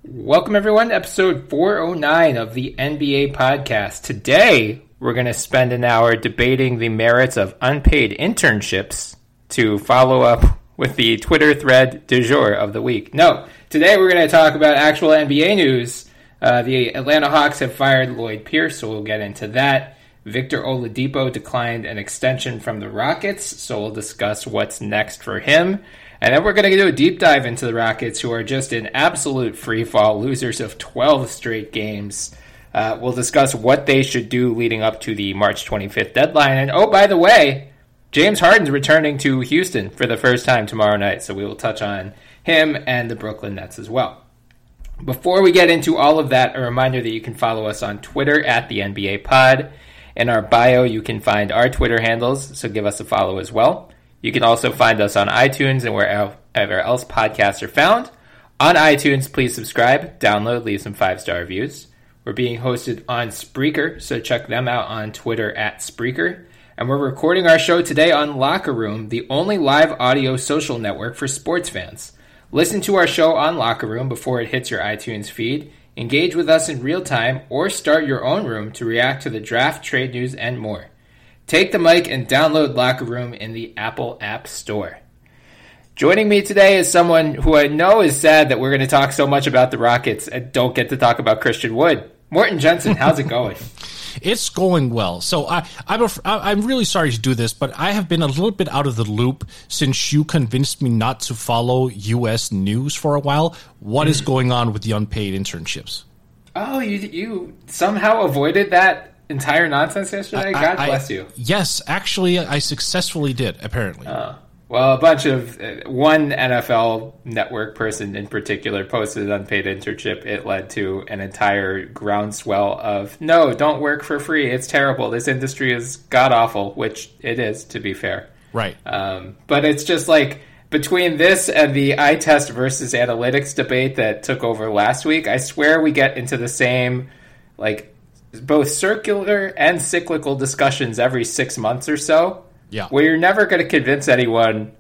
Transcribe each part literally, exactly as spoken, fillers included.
Welcome, everyone, to episode four oh nine of the N B A podcast. Today, we're going to spend an hour debating the merits of unpaid internships to follow up with the Twitter thread du jour of the week. No, today we're going to talk about actual N B A news. Uh, the Atlanta Hawks have fired Lloyd Pierce, so we'll get into that. Victor Oladipo declined an extension from the Rockets, so we'll discuss what's next for him. And then we're going to do a deep dive into the Rockets, who are just in absolute freefall, losers of twelve straight games. Uh, we'll discuss what they should do leading up to the March twenty-fifth deadline. And oh, by the way, James Harden's returning to Houston for the first time tomorrow night, so we will touch on him and the Brooklyn Nets as well. Before we get into all of that, a reminder that you can follow us on Twitter at the N B A Pod. In our bio, you can find our Twitter handles, so give us a follow as well. You can also find us on iTunes and wherever else podcasts are found. On iTunes, please subscribe, download, leave some five-star reviews. We're being hosted on Spreaker, so check them out on Twitter at Spreaker. And we're recording our show today on Locker Room, the only live audio social network for sports fans. Listen to our show on Locker Room before it hits your iTunes feed. Engage with us in real time or start your own room to react to the draft, trade news, and more. Take the mic and download Locker Room in the Apple App Store. Joining me today is someone who I know is sad that we're going to talk so much about the Rockets and don't get to talk about Christian Wood. Morton Jensen, how's it going? It's going well. So I, I'm, a, I'm really sorry to do this, but I have been a little bit out of the loop since you convinced me not to follow U S news for a while. What mm. is going on with the unpaid internships? Oh, you you somehow avoided that entire nonsense yesterday? God I, bless you. Yes, actually, I successfully did, apparently. Oh. Well, a bunch of, uh, one N F L network person in particular posted an unpaid internship. It led to an entire groundswell of, no, don't work for free. It's terrible. This industry is god-awful, which it is, to be fair. Right. Um, but it's just like, between this and the eye test versus analytics debate that took over last week, I swear we get into the same, like, both circular and cyclical discussions every six months or so. Yeah. Where you're never going to convince anyone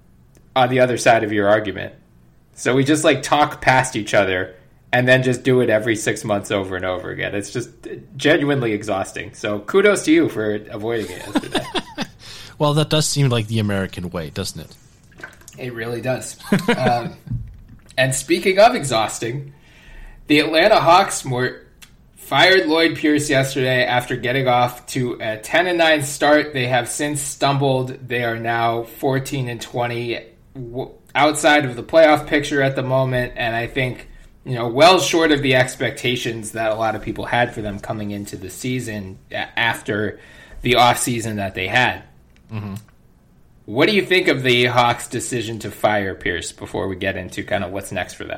on the other side of your argument. So we just like talk past each other and then just do it every six months over and over again. It's just genuinely exhausting. So kudos to you for avoiding it yesterday. Well, that does seem like the American way, doesn't it? It really does. um, and speaking of exhausting, the Atlanta Hawks were fired Lloyd Pierce yesterday after getting off to a ten and nine start. They have since stumbled. They are now fourteen and twenty, outside of the playoff picture at the moment, and I think, you know, well short of the expectations that a lot of people had for them coming into the season after the offseason that they had. Mm-hmm. What do you think of the Hawks' decision to fire Pierce before we get into kind of what's next for them?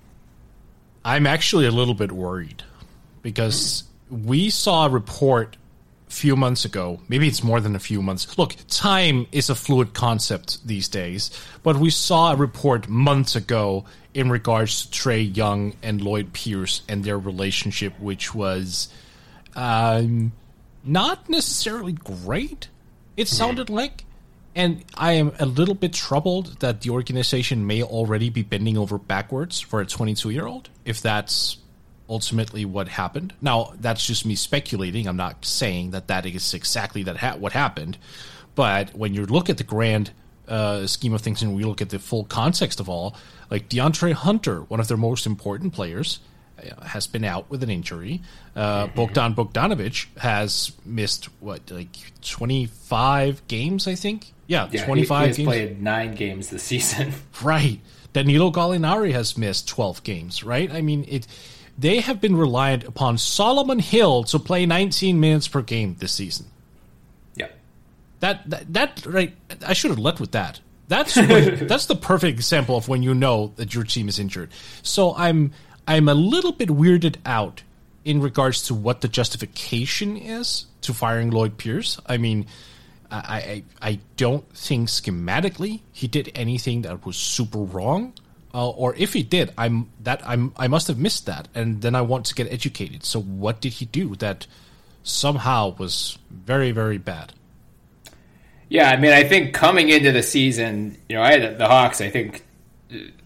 I'm actually a little bit worried. Because we saw a report a few months ago, maybe it's more than a few months. Look, time is a fluid concept these days, but we saw a report months ago in regards to Trae Young and Lloyd Pierce and their relationship, which was um, not necessarily great, it sounded like. And I am a little bit troubled that the organization may already be bending over backwards for a twenty-two-year-old, if that's ultimately what happened. Now, that's just me speculating. I'm not saying that that is exactly that ha- what happened. But when you look at the grand uh, scheme of things and we look at the full context of all, like DeAndre Hunter, one of their most important players, uh, has been out with an injury. Uh, Bogdan Bogdanovic has missed, what, like twenty-five games, I think? Yeah, yeah twenty-five he, he has games. played nine games this season. Right. Danilo Gallinari has missed twelve games, right? I mean, it... They have been reliant upon Solomon Hill to play nineteen minutes per game this season. Yeah. That, that, that right, I should have led with that. That's what, that's the perfect example of when you know that your team is injured. So I'm I'm a little bit weirded out in regards to what the justification is to firing Lloyd Pierce. I mean, I I, I don't think schematically he did anything that was super wrong. Uh, or if he did, I'm that I'm I must have missed that, and then I want to get educated. So what did he do that somehow was very, very bad? Yeah, I mean, I think coming into the season, you know, I had the Hawks, I think,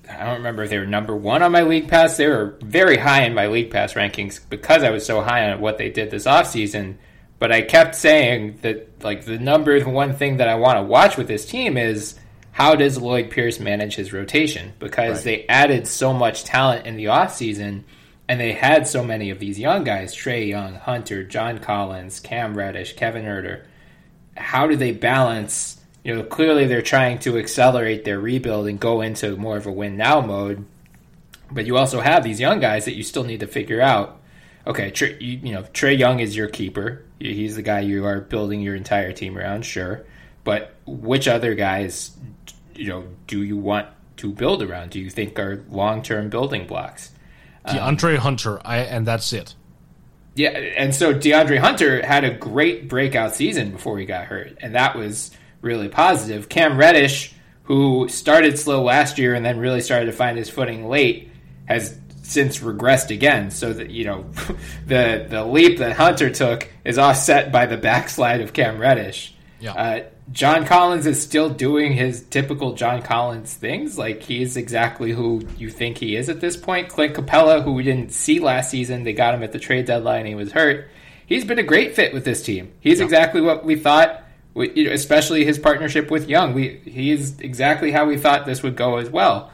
I don't remember if they were number one on my League Pass. They were very high in my League Pass rankings because I was so high on what they did this offseason. But I kept saying that, like, the number one thing that I want to watch with this team is how does Lloyd Pierce manage his rotation? Because right. they added so much talent in the offseason, and they had so many of these young guys, Trae Young, Hunter, John Collins, Cam Reddish, Kevin Huerter. How do they balance? You know, clearly they're trying to accelerate their rebuild and go into more of a win-now mode. But you also have these young guys that you still need to figure out. Okay, Trae, you, you know, Trae Young is your keeper. He's the guy you are building your entire team around, sure. But which other guys, you know, do you want to build around? Do you think are long-term building blocks? DeAndre um, Hunter, I, and that's it. Yeah, and so DeAndre Hunter had a great breakout season before he got hurt, and that was really positive. Cam Reddish, who started slow last year and then really started to find his footing late, has since regressed again. So that, you know, the the leap that Hunter took is offset by the backslide of Cam Reddish. Yeah. Uh, John Collins is still doing his typical John Collins things. Like, he's exactly who you think he is at this point. Clint Capella, who we didn't see last season, they got him at the trade deadline. He was hurt. He's been a great fit with this team. He's yeah. exactly what we thought, especially his partnership with Young. We he is exactly how we thought this would go as well.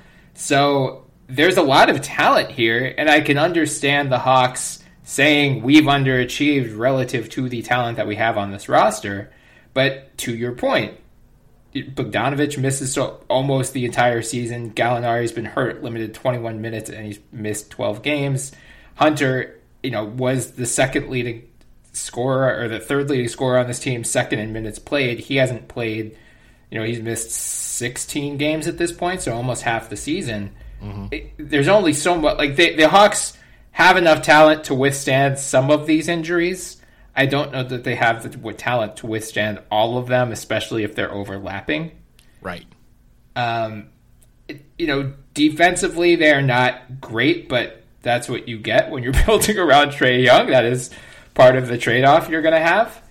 So there's a lot of talent here, and I can understand the Hawks saying we've underachieved relative to the talent that we have on this roster. But to your point, Bogdanovich misses so almost the entire season. Gallinari's been hurt, limited twenty-one minutes, and he's missed twelve games. Hunter, you know, was the second leading scorer or the third leading scorer on this team, second in minutes played. He hasn't played, you know, he's missed sixteen games at this point, so almost half the season. Mm-hmm. It, there's only so much, like, they, the Hawks have enough talent to withstand some of these injuries. I don't know that they have the talent to withstand all of them, especially if they're overlapping. Right. Um, you know, defensively, they're not great, but that's what you get when you're building around Trae Young. That is part of the trade-off you're going to have.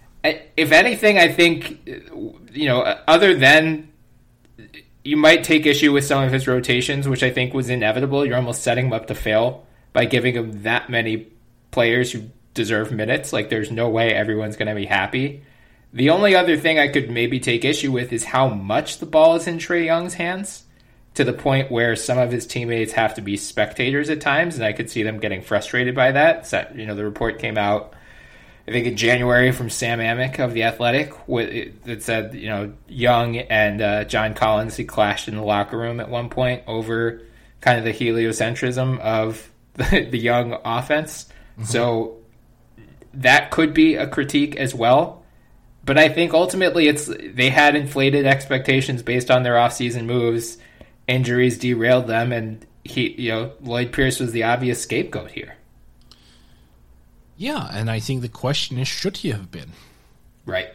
If anything, I think, you know, other than you might take issue with some of his rotations, which I think was inevitable. You're almost setting him up to fail by giving him that many players who deserve minutes. Like, there's no way everyone's going to be happy. The only other thing I could maybe take issue with is how much the ball is in Trae Young's hands, to the point where some of his teammates have to be spectators at times, and I could see them getting frustrated by that. So, you know, the report came out, I think, in January from Sam Amick of The Athletic that said, you know, Young and uh, John Collins, he clashed in the locker room at one point over kind of the heliocentrism of the, the Young offense. Mm-hmm. So that could be a critique as well. But I think ultimately it's they had inflated expectations based on their offseason moves. Injuries derailed them, and he, you know, Lloyd Pierce was the obvious scapegoat here. Yeah, and I think the question is, should he have been? Right.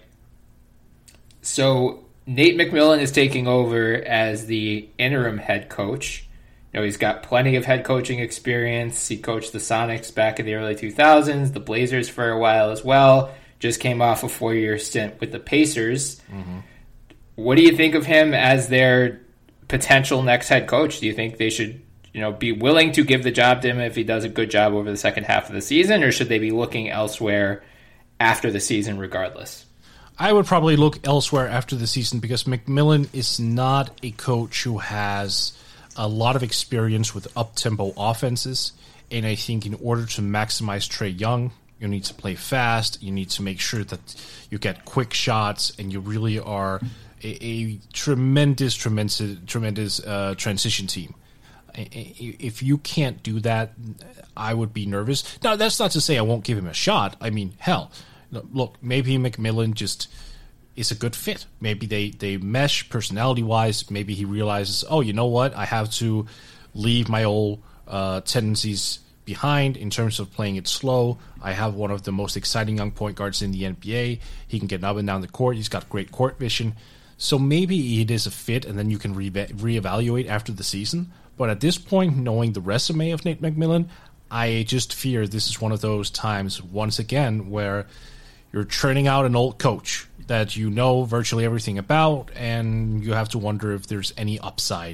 So Nate McMillan is taking over as the interim head coach. You know, he's got plenty of head coaching experience. He coached the Sonics back in the early two thousands, the Blazers for a while as well. Just came off a four-year stint with the Pacers. Mm-hmm. What do you think of him as their potential next head coach? Do you think they should, you know, be willing to give the job to him if he does a good job over the second half of the season, or should they be looking elsewhere after the season regardless? I would probably look elsewhere after the season, because McMillan is not a coach who has a lot of experience with up-tempo offenses, and I think in order to maximize Trae Young, you need to play fast, you need to make sure that you get quick shots, and you really are a, a tremendous, tremendous, tremendous uh, transition team. If you can't do that, I would be nervous. Now, that's not to say I won't give him a shot. I mean, hell, look, maybe McMillan just is a good fit. Maybe they, they mesh personality-wise. Maybe he realizes, oh, you know what? I have to leave my old uh, tendencies behind in terms of playing it slow. I have one of the most exciting young point guards in the N B A. He can get up and down the court. He's got great court vision. So maybe it is a fit, and then you can re- reevaluate after the season. But at this point, knowing the resume of Nate McMillan, I just fear this is one of those times, once again, where you're churning out an old coach that you know virtually everything about, and you have to wonder if there's any upside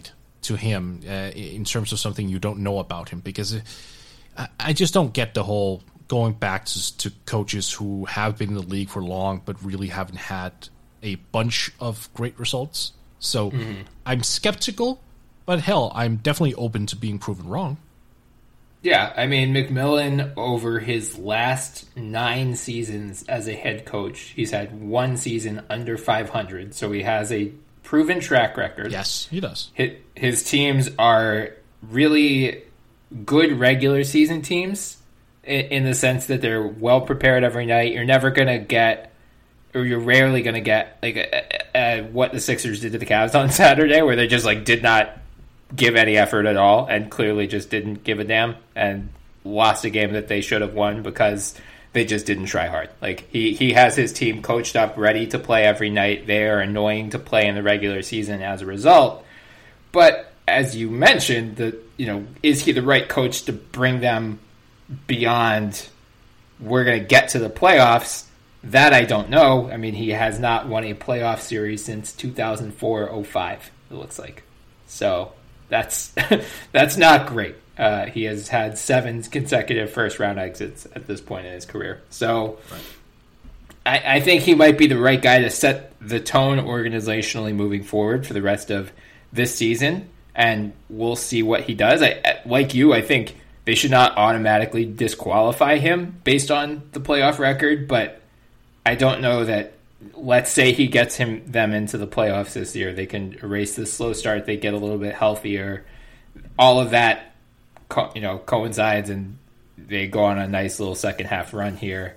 to him uh, in terms of something you don't know about him, because I, I just don't get the whole going back to, to coaches who have been in the league for long but really haven't had a bunch of great results. So mm-hmm. I'm skeptical, but hell, I'm definitely open to being proven wrong. Yeah, I mean, McMillan, over his last nine seasons as a head coach, he's had one season under five hundred, so he has a proven track record. Yes, he does. His, his teams are really good regular season teams in, in the sense that they're well prepared every night. You're never going to get, or you're rarely going to get, like a, a, a, what the Sixers did to the Cavs on Saturday, where they just like did not give any effort at all and clearly just didn't give a damn and lost a game that they should have won because they just didn't try hard. Like he, he has his team coached up, ready to play every night. They are annoying to play in the regular season as a result. But as you mentioned, the you know, is he the right coach to bring them beyond we're going to get to the playoffs? That I don't know. I mean, he has not won a playoff series since two thousand four oh five, it looks like. So That's that's not great. Uh, he has had seven consecutive first-round exits at this point in his career. So right. I, I think he might be the right guy to set the tone organizationally moving forward for the rest of this season, and we'll see what he does. I, like you, I think they should not automatically disqualify him based on the playoff record, but I don't know that. Let's say he gets him them into the playoffs this year. They can erase the slow start. They get a little bit healthier. All of that, co- you know, coincides, and they go on a nice little second half run here.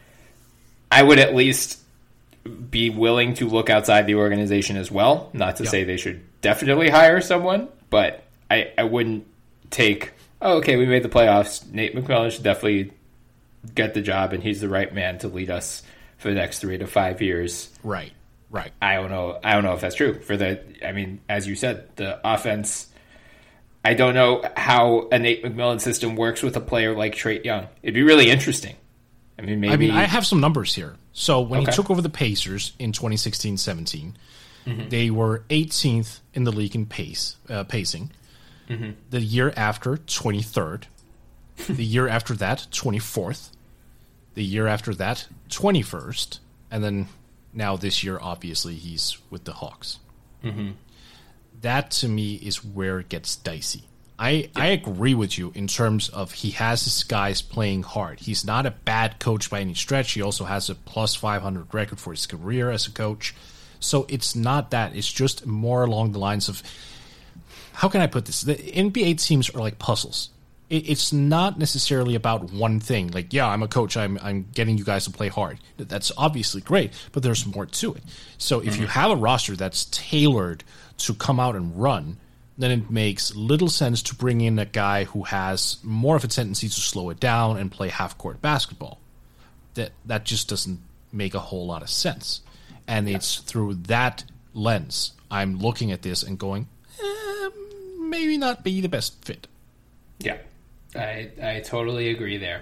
I would at least be willing to look outside the organization as well. Not to yep. say they should definitely hire someone, but I, I wouldn't take, oh, okay, we made the playoffs. Nate McMillan should definitely get the job, and he's the right man to lead us for the next three to five years. Right, right. I don't know. I don't know if that's true. For the, I mean, as you said, the offense. I don't know how a Nate McMillan system works with a player like Trae Young. It'd be really interesting. I mean, maybe. I mean, I have some numbers here. So when okay. he took over the Pacers in twenty sixteen seventeen, mm-hmm. they were eighteenth in the league in pace uh, pacing. Mm-hmm. The year after, twenty-third. The year after that, twenty-fourth. The year after that, twenty-first. And then now this year, obviously, he's with the Hawks. Mm-hmm. That, to me, is where it gets dicey. I, yeah. I agree with you in terms of he has his guys playing hard. He's not a bad coach by any stretch. He also has a plus five hundred record for his career as a coach. So it's not that. It's just more along the lines of, how can I put this? The N B A teams are like puzzles. It's not necessarily about one thing. Like, yeah, I'm a coach. I'm I'm getting you guys to play hard. That's obviously great, but there's more to it. So if mm-hmm. you have a roster that's tailored to come out and run, then it makes little sense to bring in a guy who has more of a tendency to slow it down and play half-court basketball. That that just doesn't make a whole lot of sense. And yeah. it's through that lens I'm looking at this and going, eh, maybe not be the best fit. Yeah. I I totally agree there.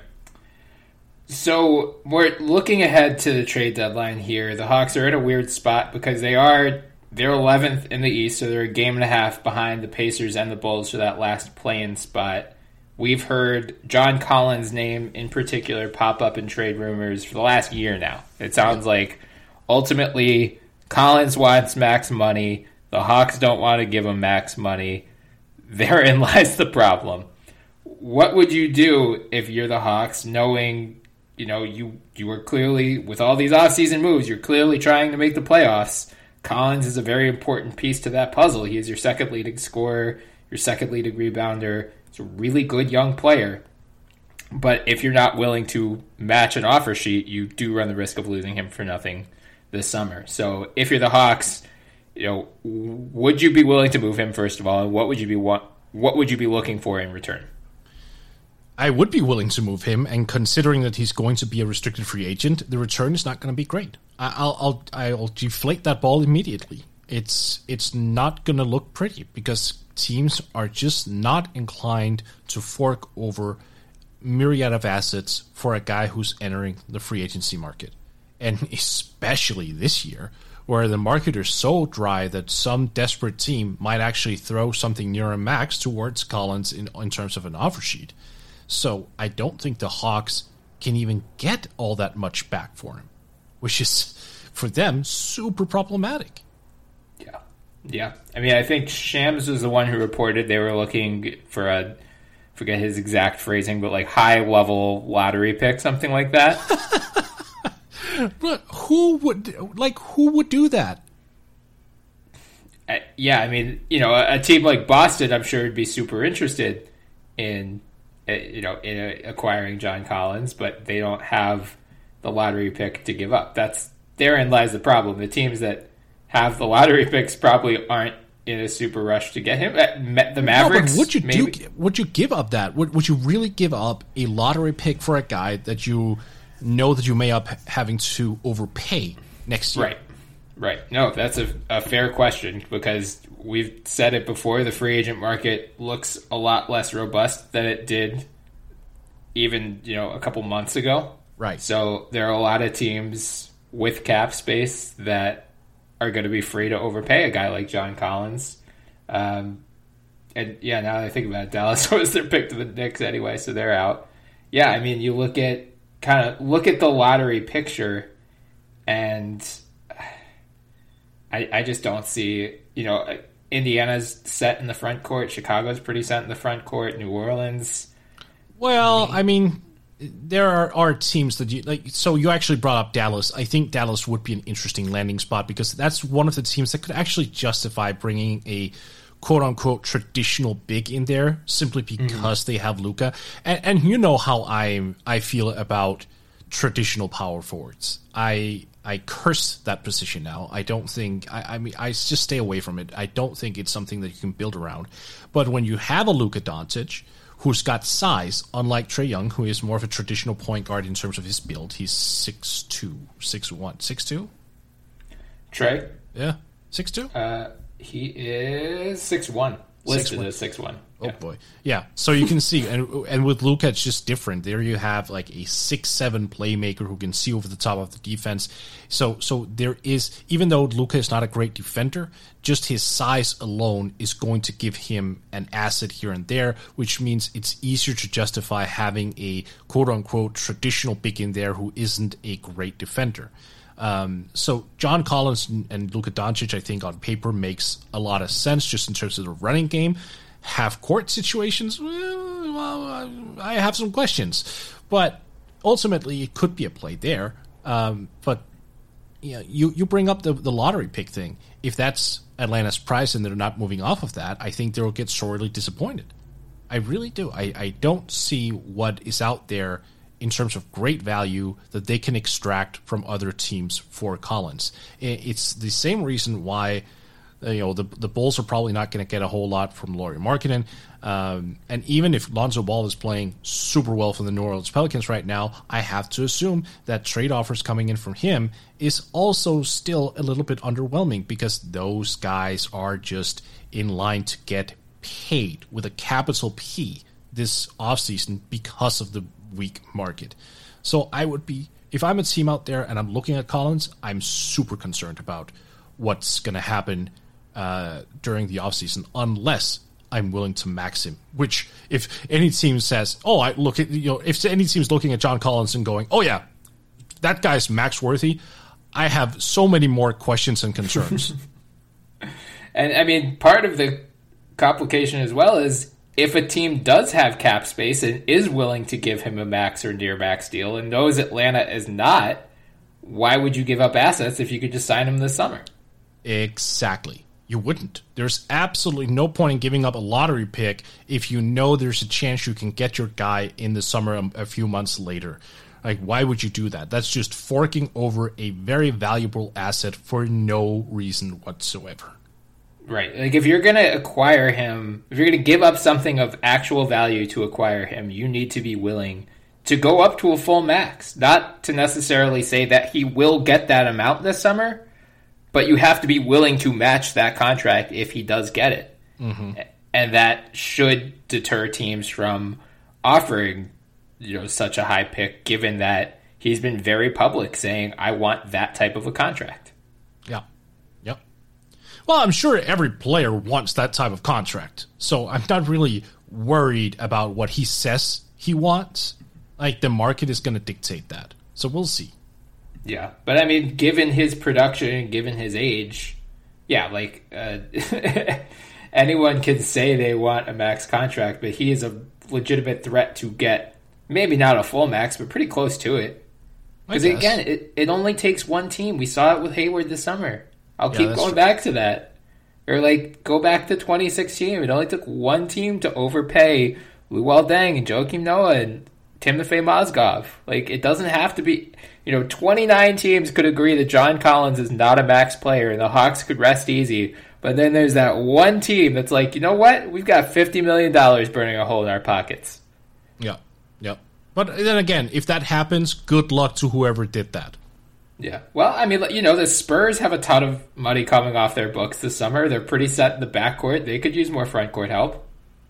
So we're looking ahead to the trade deadline here. The Hawks are in a weird spot because they are they're eleventh in the East, so they're a game and a half behind the Pacers and the Bulls for that last play-in spot. We've heard John Collins' name in particular pop up in trade rumors for the last year now. It sounds like ultimately Collins wants max money. The Hawks don't want to give him max money. Therein lies the problem. What would you do if you're the Hawks, knowing, you know, you you were clearly, with all these offseason moves, you're clearly trying to make the playoffs. Collins is a very important piece to that puzzle. He is your second leading scorer, your second leading rebounder. He's a really good young player. But if you're not willing to match an offer sheet, you do run the risk of losing him for nothing this summer. So if you're the Hawks, you know, would you be willing to move him, first of all, and what would you be what what would you be looking for in return? I would be willing to move him, and considering that he's going to be a restricted free agent, the return is not going to be great. I'll I'll I'll deflate that ball immediately. It's it's not going to look pretty because teams are just not inclined to fork over myriad of assets for a guy who's entering the free agency market, and especially this year where the market is so dry that some desperate team might actually throw something near a max towards Collins in, in terms of an offer sheet. So I don't think the Hawks can even get all that much back for him, which is, for them, super problematic. Yeah. Yeah. I mean, I think Shams was the one who reported they were looking for a, forget his exact phrasing, but like high-level lottery pick, something like that. But who would, like, who would do that? Uh, yeah, I mean, you know, a, a team like Boston, I'm sure would be super interested in, uh, you know, in uh, acquiring John Collins, but they don't have the lottery pick to give up. That's therein lies the problem. The teams that have the lottery picks probably aren't in a super rush to get him. Uh, the Mavericks, no, but would you maybe? do? Would you give up that? Would Would you really give up a lottery pick for a guy that you know that you may up having to overpay next year? Right, right. No, that's a, a fair question, because we've said it before. The free agent market looks a lot less robust than it did even, you know, a couple months ago. Right. So there are a lot of teams with cap space that are going to be free to overpay a guy like John Collins. Um, and yeah, now that I think about it, Dallas was their pick to the Knicks anyway, so they're out. Yeah, I mean, you look at kind of look at the lottery picture, and I, I just don't see, you know, Indiana's set in the front court, Chicago's pretty set in the front court, New Orleans. Well, I mean, there are, are teams that you like. So you actually brought up Dallas. I think Dallas would be an interesting landing spot, because that's one of the teams that could actually justify bringing a quote unquote traditional big in there simply because mm-hmm. they have Luka. And, and you know how I I feel about traditional power forwards. I I curse that position now. I don't think I, I mean I just stay away from it. I don't think it's something that you can build around. But when you have a Luka Doncic who's got size, unlike Trae Young, who is more of a traditional point guard in terms of his build. He's six two, six one, six two? Trae? Yeah, six two? Uh, he is six one. Listed as six one. Oh, yeah. Boy. Yeah, so you can see, and and with Luka, it's just different. There you have like a six seven playmaker who can see over the top of the defense. So so there is, even though Luka is not a great defender, just his size alone is going to give him an asset here and there, which means it's easier to justify having a quote-unquote traditional big in there who isn't a great defender. Um, so John Collins and Luka Doncic, I think, on paper makes a lot of sense just in terms of the running game. Half-court situations, well, I have some questions. But ultimately, it could be a play there. Um, but you, know, you you bring up the, the lottery pick thing. If that's Atlanta's price and they're not moving off of that, I think they'll get sorely disappointed. I really do. I, I don't see what is out there in terms of great value that they can extract from other teams for Collins. It's the same reason why you know the the Bulls are probably not going to get a whole lot from Lauri Markkanen. Um, and even if Lonzo Ball is playing super well for the New Orleans Pelicans right now, I have to assume that trade offers coming in from him is also still a little bit underwhelming, because those guys are just in line to get paid with a capital P this offseason because of the weak market. So I would be, if I'm a team out there and I'm looking at Collins, I'm super concerned about what's going to happen uh, during the offseason, unless I'm willing to max him. Which, if any team says, "Oh, I look at," you know, if any team's looking at John Collins and going, "Oh yeah, that guy's max worthy," I have so many more questions and concerns. And I mean, part of the complication as well is, if a team does have cap space and is willing to give him a max or near max deal and knows Atlanta is not, why would you give up assets if you could just sign him this summer? Exactly. You wouldn't. There's absolutely no point in giving up a lottery pick if you know there's a chance you can get your guy in the summer a, a few months later. Like, why would you do that? That's just forking over a very valuable asset for no reason whatsoever. Right. Like, if you're going to acquire him, if you're going to give up something of actual value to acquire him, you need to be willing to go up to a full max. Not to necessarily say that he will get that amount this summer, but you have to be willing to match that contract if he does get it. Mm-hmm. And that should deter teams from offering, you know, such a high pick, given that he's been very public saying, I want that type of a contract. Yeah. Well, I'm sure every player wants that type of contract. So I'm not really worried about what he says he wants. Like, the market is going to dictate that. So we'll see. Yeah. But, I mean, given his production, given his age, yeah, like, uh, anyone can say they want a max contract, but he is a legitimate threat to get maybe not a full max, but pretty close to it. Because, again, it, it only takes one team. We saw it with Hayward this summer. I'll yeah, keep going true. back to that. Or, like, go back to twenty sixteen. It only took one team to overpay Luol Deng and Joakim Noah and Timofey Mozgov. Like, it doesn't have to be... You know, twenty-nine teams could agree that John Collins is not a max player and the Hawks could rest easy. But then there's that one team that's like, you know what? We've got fifty million dollars burning a hole in our pockets. Yeah, yeah. But then again, if that happens, good luck to whoever did that. Yeah. Well, I mean, you know, the Spurs have a ton of money coming off their books this summer. They're pretty set in the backcourt. They could use more frontcourt help.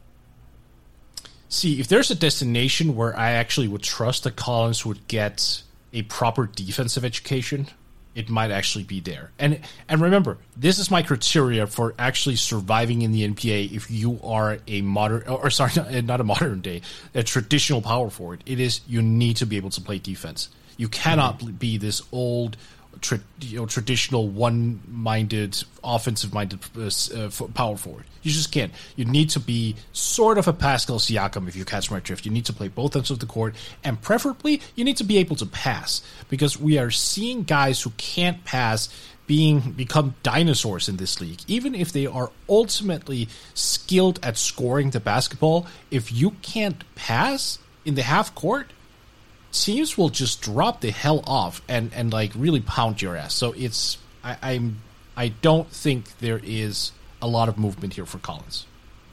See, if there's a destination where I actually would trust that Collins would get a proper defensive education, it might actually be there. And and remember, this is my criteria for actually surviving in the N B A if you are a modern, or sorry, not, not a modern day, a traditional power forward. It is, you need to be able to play defense. You cannot mm-hmm. be this old, tra- you know, traditional one-minded, offensive-minded uh, power forward. You just can't. You need to be sort of a Pascal Siakam, if you catch my drift. You need to play both ends of the court, and preferably, you need to be able to pass, because we are seeing guys who can't pass being become dinosaurs in this league. Even if they are ultimately skilled at scoring the basketball, if you can't pass in the half court, teams will just drop the hell off and, and like really pound your ass. So it's I, I'm I don't think there is a lot of movement here for Collins.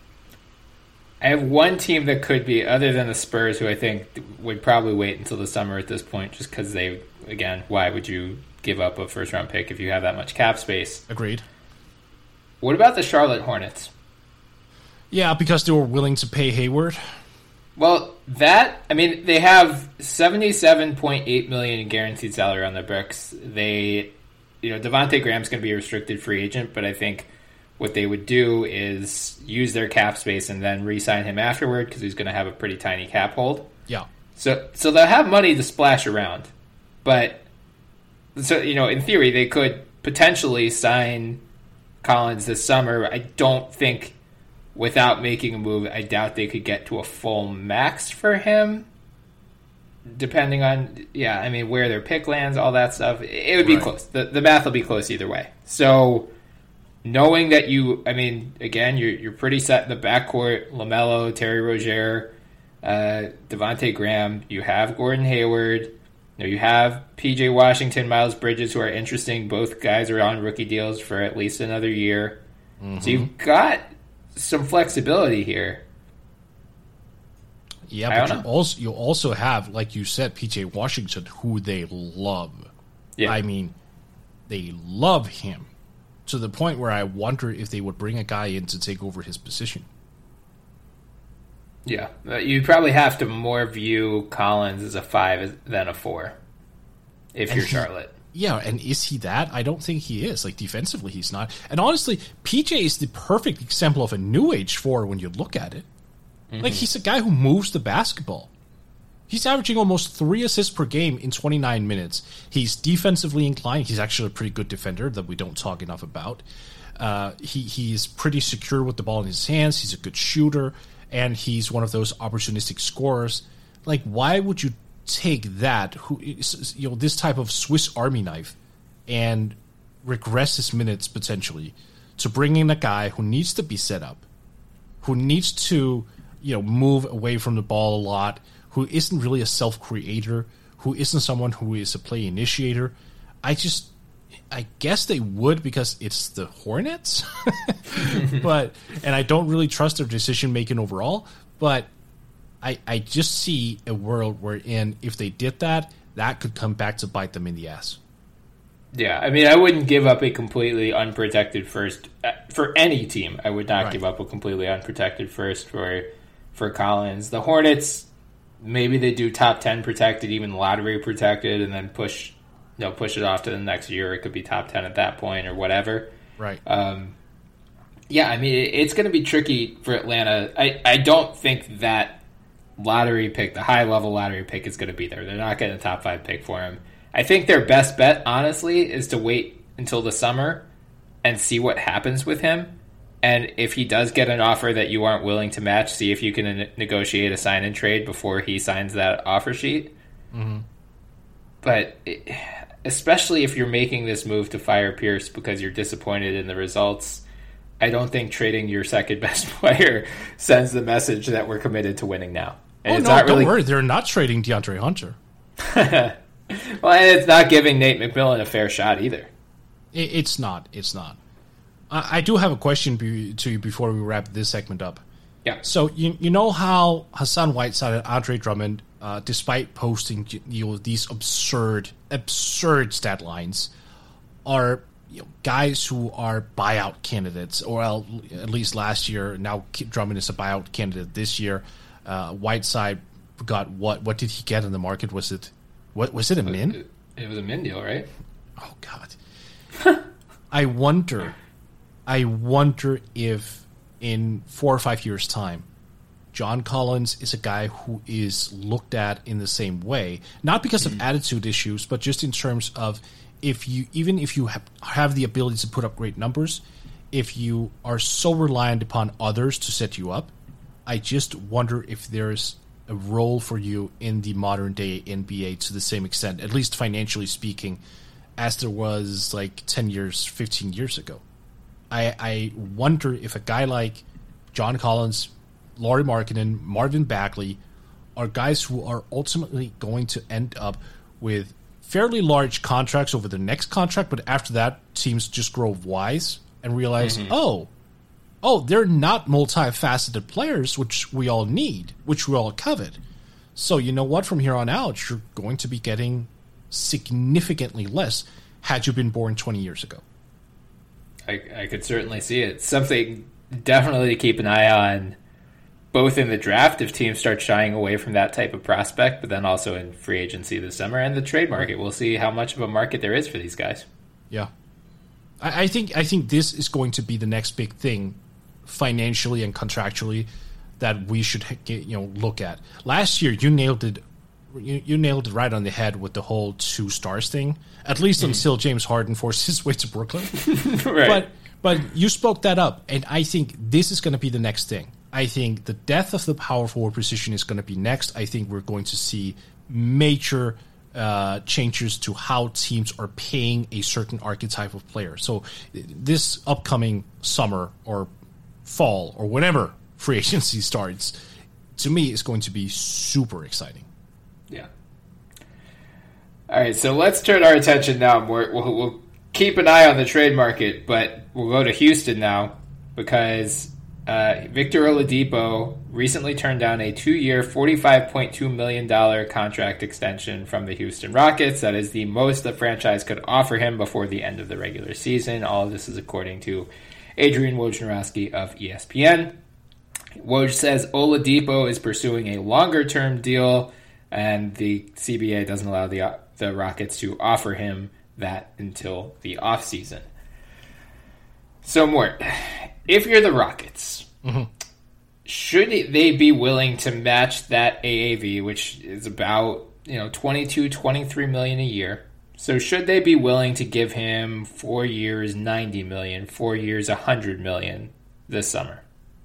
I have one team that could be, other than the Spurs, who I think would probably wait until the summer at this point, just because they, again, why would you give up a first round pick if you have that much cap space? Agreed. What about the Charlotte Hornets? Yeah, because they were willing to pay Hayward. Well, that, I mean, they have seventy-seven point eight million dollars in guaranteed salary on their books. They, you know, Devontae Graham's going to be a restricted free agent, but I think what they would do is use their cap space and then re-sign him afterward because he's going to have a pretty tiny cap hold. Yeah. So, so they'll have money to splash around, but so you know, in theory, they could potentially sign Collins this summer. I don't think. Without making a move, I doubt they could get to a full max for him. Depending on, yeah, I mean, where their pick lands, all that stuff. It would be right. close. The, the math will be close either way. So, knowing that you, I mean, again, you're, you're pretty set in the backcourt. LaMelo, Terry Rozier, uh, Devontae Graham. You have Gordon Hayward. You know, you have P J Washington, Miles Bridges, who are interesting. Both guys are on rookie deals for at least another year. Mm-hmm. So, you've got some flexibility here. Yeah, but you also, you also have, like you said, P J Washington, who they love. Yeah. I mean, they love him to the point where I wonder if they would bring a guy in to take over his position. Yeah, uh, you'd probably have to more view Collins as a five than a four if and you're he, Charlotte. Yeah, and is he that? I don't think he is. Like, defensively, he's not. And honestly, P J is the perfect example of a new age four when you look at it. Mm-hmm. Like, he's a guy who moves the basketball. He's averaging almost three assists per game in twenty-nine minutes. He's defensively inclined. He's actually a pretty good defender that we don't talk enough about. Uh, he He's pretty secure with the ball in his hands. He's a good shooter. And he's one of those opportunistic scorers. Like, why would you take that, who is, you know, this type of Swiss Army knife, and regress his minutes potentially to bring in a guy who needs to be set up, who needs to, you know, move away from the ball a lot, who isn't really a self-creator, who isn't someone who is a play initiator? I just, I guess they would because it's the Hornets, but and I don't really trust their decision making overall, but I, I just see a world wherein if they did that, that could come back to bite them in the ass. Yeah, I mean, I wouldn't give up a completely unprotected first for any team. I would not right. give up a completely unprotected first for for Collins. The Hornets, maybe they do top ten protected, even lottery protected, and then push you know push it off to the next year. It could be top ten at that point or whatever. Right. Um, yeah, I mean, it's going to be tricky for Atlanta. I, I don't think that lottery pick, the high-level lottery pick, is going to be there. They're not getting a top five pick for him. I think their best bet, honestly, is to wait until the summer and see what happens with him. And if he does get an offer that you aren't willing to match, see if you can ne- negotiate a sign-and trade before he signs that offer sheet. Mm-hmm. But it, especially if you're making this move to fire Pierce because you're disappointed in the results, I don't think trading your second best player sends the message that we're committed to winning now. And oh, it's no, not really... don't worry. They're not trading DeAndre Hunter. Well, and it's not giving Nate McMillan a fair shot either. It, it's not. It's not. I, I do have a question be, to you before we wrap this segment up. Yeah. So you you know how Hassan Whiteside and Andre Drummond, uh, despite posting you know these absurd absurd stat lines, are you know, guys who are buyout candidates, or at least last year. Now Drummond is a buyout candidate this year. Uh, Whiteside got what? What did he get in the market? Was it what? Was it a min? It, it was a min deal, right? Oh God. I wonder. I wonder if in four or five years' time, John Collins is a guy who is looked at in the same way, not because of mm-hmm. attitude issues, but just in terms of if you, even if you have, have the ability to put up great numbers, if you are so reliant upon others to set you up, I just wonder if there's a role for you in the modern day N B A to the same extent, at least financially speaking, as there was like ten years, fifteen years ago. I, I wonder if a guy like John Collins, Lauri Markkanen, Marvin Bagley are guys who are ultimately going to end up with fairly large contracts over the next contract, but after that, teams just grow wise and realize, mm-hmm. oh, oh, they're not multifaceted players, which we all need, which we all covet. So you know what? From here on out, you're going to be getting significantly less had you been born twenty years ago. I, I could certainly see it. Something definitely to keep an eye on, both in the draft if teams start shying away from that type of prospect, but then also in free agency this summer and the trade market. We'll see how much of a market there is for these guys. Yeah. I, I think I think this is going to be the next big thing financially and contractually that we should you know look at. Last year, you nailed it. You, you nailed it right on the head with the whole two stars thing. At least mm. until James Harden forced his way to Brooklyn. Right. But but you spoke that up, and I think this is going to be the next thing. I think the death of the power forward position is going to be next. I think we're going to see major uh, changes to how teams are paying a certain archetype of player. So this upcoming summer or fall or whenever free agency starts, to me, is going to be super exciting. Yeah. All right, so let's turn our attention now. We're, we'll, we'll keep an eye on the trade market, but we'll go to Houston now because uh, Victor Oladipo recently turned down a two-year, forty-five point two million dollars contract extension from the Houston Rockets. That is the most the franchise could offer him before the end of the regular season. All of this is according to Adrian Wojnarowski of E S P N. Woj says Oladipo is pursuing a longer-term deal, and the C B A doesn't allow the the Rockets to offer him that until the offseason. So, Mort, if you're the Rockets, mm-hmm. should they be willing to match that A A V, which is about you know twenty-two, twenty-three million a year? So, should they be willing to give him four years, ninety million, four years, one hundred million this summer?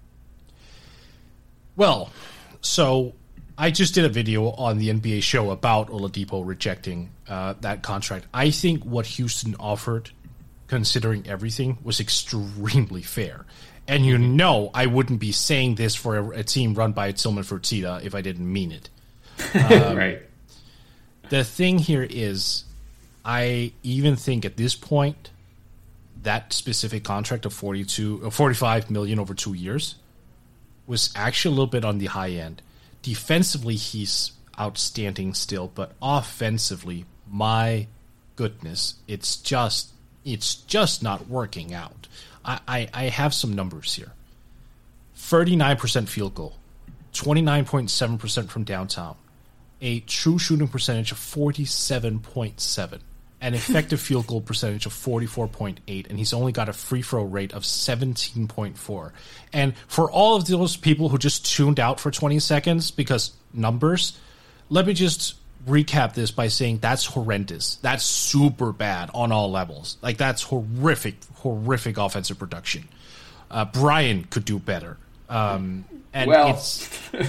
Well, so I just did a video on the N B A show about Oladipo rejecting uh, that contract. I think what Houston offered, considering everything, was extremely fair. And you know I wouldn't be saying this for a, a team run by Tillman Fertitta if I didn't mean it. Um, right. The thing here is, I even think at this point, that specific contract of forty-two, uh, forty-five million over two years was actually a little bit on the high end. Defensively, he's outstanding still, but offensively, my goodness, it's just it's just not working out. I, I, I have some numbers here. thirty-nine percent field goal, twenty-nine point seven percent from downtown, a true shooting percentage of forty-seven point seven, an effective field goal percentage of forty-four point eight, and he's only got a free throw rate of seventeen point four. And for all of those people who just tuned out for twenty seconds because numbers, let me just recap this by saying that's horrendous. That's super bad on all levels. Like, that's horrific, horrific offensive production. Uh, Brian could do better. Um, and well. it's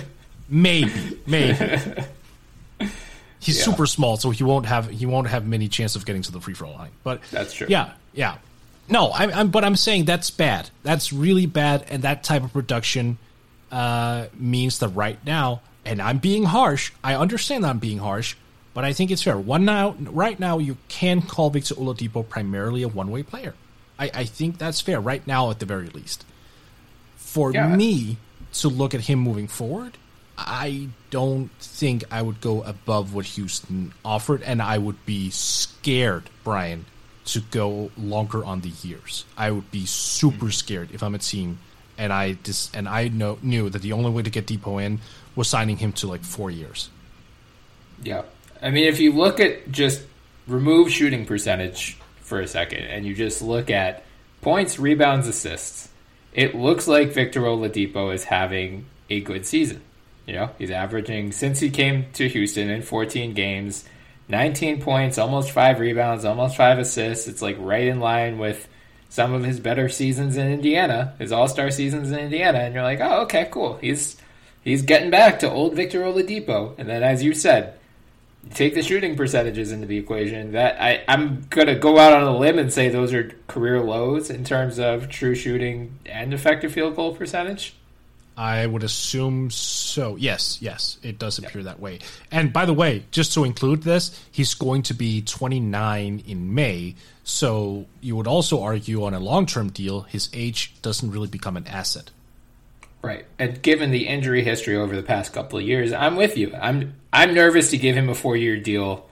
maybe, maybe. He's yeah. super small, so he won't have he won't have many chances of getting to the free throw line. But that's true. Yeah, yeah. No, I'm, I'm but I'm saying that's bad. That's really bad, and that type of production uh, means that right now, and I'm being harsh. I understand that I'm being harsh, but I think it's fair. One now, right now, you can call Victor Oladipo primarily a one-way player. I, I think that's fair right now, at the very least. For yeah. me to look at him moving forward, I don't think I would go above what Houston offered, and I would be scared, Brian, to go longer on the years. I would be super scared if I'm a team, and I dis- and I know knew that the only way to get Depot in was signing him to like four years. Yeah, I mean, if you look at just remove shooting percentage for a second, and you just look at points, rebounds, assists, it looks like Victor Oladipo is having a good season. You know, he's averaging, since he came to Houston in fourteen games, nineteen points, almost five rebounds, almost five assists. It's like right in line with some of his better seasons in Indiana, his all-star seasons in Indiana. And you're like, oh, okay, cool. He's he's getting back to old Victor Oladipo. And then, as you said, you take the shooting percentages into the equation. That I, I'm going to go out on a limb and say those are career lows in terms of true shooting and effective field goal percentage. I would assume so. Yes, yes, it does appear yep. that way. And by the way, just to include this, he's going to be twenty-nine in May, so you would also argue on a long-term deal, his age doesn't really become an asset. Right. And given the injury history over the past couple of years, I'm with you. I'm I'm nervous to give him a four-year deal.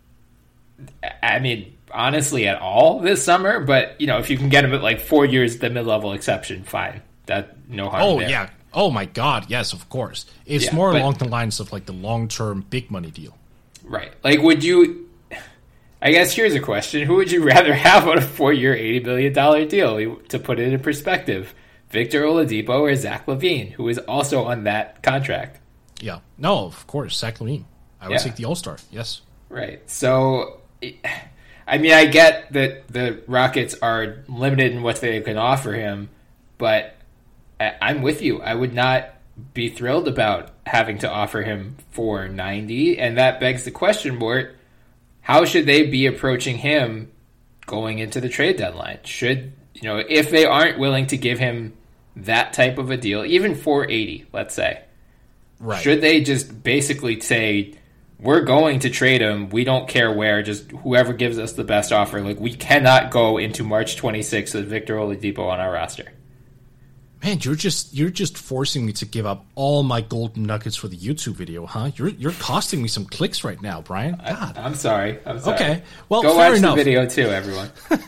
I mean, honestly, at all this summer, but you know, if you can get him at like four years, the mid-level exception, fine. That no harm oh, there. yeah. Oh, my God. Yes, of course. It's yeah, more but, along the lines of like the long-term big money deal. Right. Like, would you... I guess here's a question. Who would you rather have on a four-year, eighty million dollars deal? To put it in perspective, Victor Oladipo or Zach LaVine, who is also on that contract? Yeah. No, of course, Zach LaVine. I would yeah. take the All-Star, yes. Right. So, I mean, I get that the Rockets are limited in what they can offer him, but... I'm with you. I would not be thrilled about having to offer him four ninety, and that begs the question, Mort, how should they be approaching him going into the trade deadline? Should, you know, if they aren't willing to give him that type of a deal, even four eighty, let's say, right. should they just basically say, we're going to trade him, we don't care where, just whoever gives us the best offer. Like, we cannot go into March twenty-sixth with Victor Oladipo on our roster. Man, you're just you're just forcing me to give up all my golden nuggets for the YouTube video, huh? You're you're costing me some clicks right now, Brian. God. I, I'm sorry. I'm sorry. Okay. Well, go fair watch enough. the video too, everyone.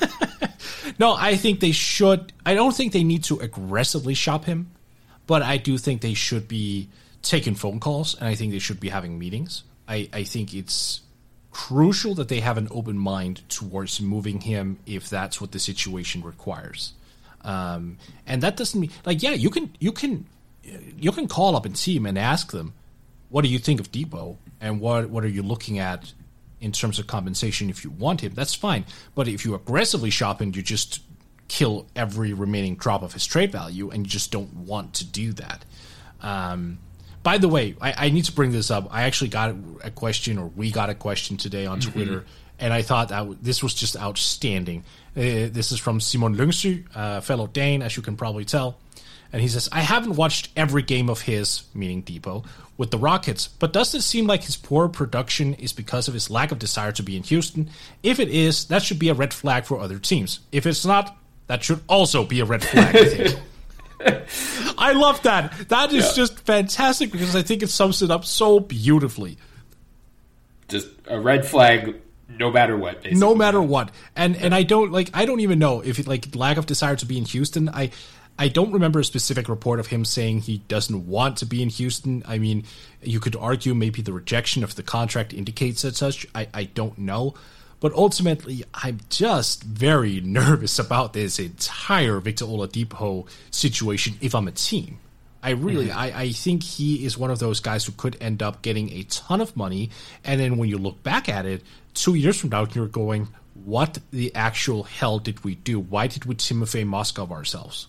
No, I think they should. I don't think they need to aggressively shop him, but I do think they should be taking phone calls, and I think they should be having meetings. I, I think it's crucial that they have an open mind towards moving him if that's what the situation requires. Um, and that doesn't mean like, yeah, you can, you can, you can call up a team and ask them, what do you think of Depot and what, what are you looking at in terms of compensation if you want him? That's fine. But if you aggressively shop him, you just kill every remaining drop of his trade value and you just don't want to do that. Um, by the way, I, I need to bring this up. I actually got a question or we got a question today on mm-hmm. Twitter. And I thought that w- this was just outstanding. Uh, this is from Simon Lyngsø, uh, fellow Dane, as you can probably tell. And he says, I haven't watched every game of his, meaning Depot, with the Rockets, but does it seem like his poor production is because of his lack of desire to be in Houston? If it is, that should be a red flag for other teams. If it's not, that should also be a red flag, I think. I love that. That is yeah. just fantastic because I think it sums it up so beautifully. Just a red flag... No matter what, basically. No matter what. And and I don't like I don't even know if it, like lack of desire to be in Houston. I I don't remember a specific report of him saying he doesn't want to be in Houston. I mean, you could argue maybe the rejection of the contract indicates as such. I, I don't know. But ultimately, I'm just very nervous about this entire Victor Oladipo situation if I'm a team. I really, mm-hmm. I, I think he is one of those guys who could end up getting a ton of money, and then when you look back at it, two years from now, you're going, what the actual hell did we do? Why did we Timofey Moskov ourselves?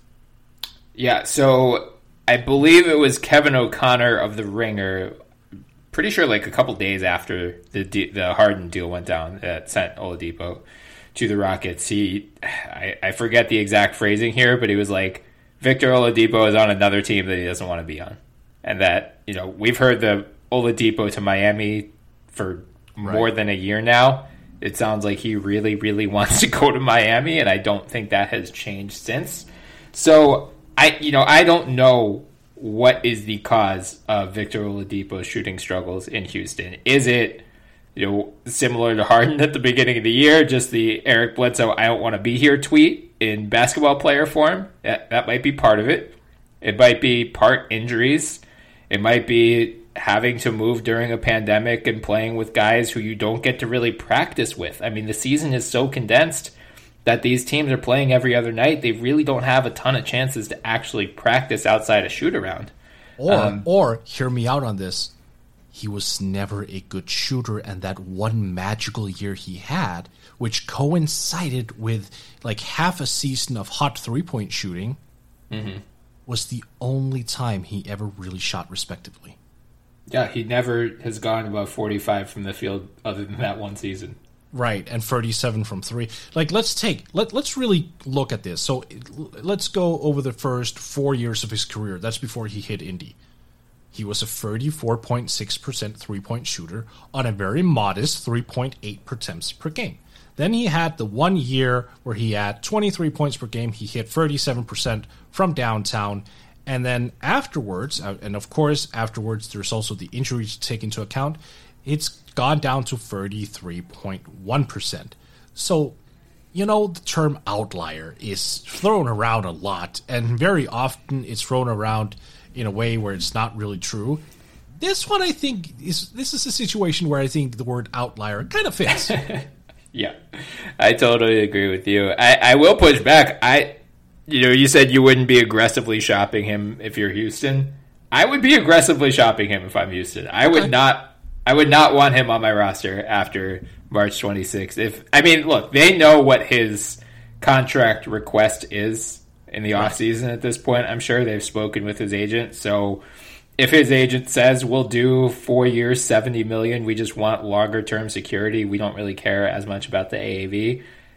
Yeah, so I believe it was Kevin O'Connor of The Ringer, pretty sure like a couple days after the the Harden deal went down, that sent Oladipo to the Rockets. He, I, I forget the exact phrasing here, but he was like, Victor Oladipo is on another team that he doesn't want to be on. And that, you know, we've heard the Oladipo to Miami for right. more than a year now. It sounds like he really, really wants to go to Miami, and I don't think that has changed since. So, I, you know, I don't know what is the cause of Victor Oladipo's shooting struggles in Houston. Is it, you know, similar to Harden at the beginning of the year, just the Eric Bledsoe I don't want to be here tweet in basketball player form? That, that might be part of it. It might be part injuries. It might be having to move during a pandemic and playing with guys who you don't get to really practice with. I mean, the season is so condensed that these teams are playing every other night. They really don't have a ton of chances to actually practice outside a shoot-around. Or, um, or hear me out on this. He was never a good shooter, and that one magical year he had, which coincided with like half a season of hot three-point shooting, mm-hmm. was the only time he ever really shot respectively. Yeah, he never has gone above forty-five from the field other than that one season. Right, and thirty-seven from three. Like, let's take, let, let's really look at this. So, let's go over the first four years of his career. That's before he hit Indy. He was a thirty-four point six percent three-point shooter on a very modest three point eight attempts per game. Then he had the one year where he had twenty-three points per game. He hit thirty-seven percent from downtown. And then afterwards, and of course, afterwards, there's also the injury to take into account. It's gone down to thirty-three point one percent. So, you know, the term outlier is thrown around a lot, and very often it's thrown around in a way where it's not really true. This one, I think, is this is a situation where I think the word outlier kind of fits. Yeah, I totally agree with you. I, I will push back. I, you know, you said you wouldn't be aggressively shopping him if you're Houston. I would be aggressively shopping him if I'm Houston. I would okay. not. I would not want him on my roster after March twenty-sixth. If I mean, look, they know what his contract request is in the right. offseason at this point. I'm sure they've spoken with his agent. So if his agent says we'll do four years, seventy million dollars, we just want longer term security, we don't really care as much about the A A V.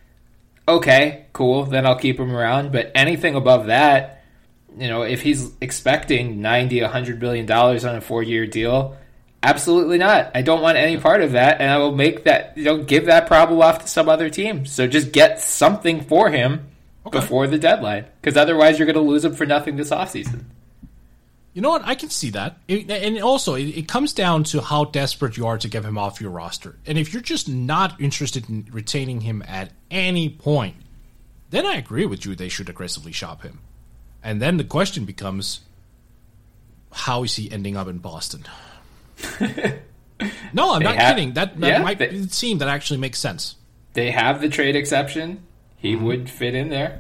Okay, cool. Then I'll keep him around. But anything above that, you know, if he's expecting ninety, one hundred billion dollars on a four-year deal, absolutely not. I don't want any part of that, and I will make that, you know, give that problem off to some other team. So just get something for him okay. before the deadline, because otherwise you're going to lose him for nothing this offseason. You know what? I can see that. It, and also, it, it comes down to how desperate you are to get him off your roster. And if you're just not interested in retaining him at any point, then I agree with you. They should aggressively shop him. And then the question becomes, how is he ending up in Boston? No, I'm they not have, kidding. That, that yeah, might they, be the team that actually makes sense. They have the trade exception. He mm-hmm. would fit in there.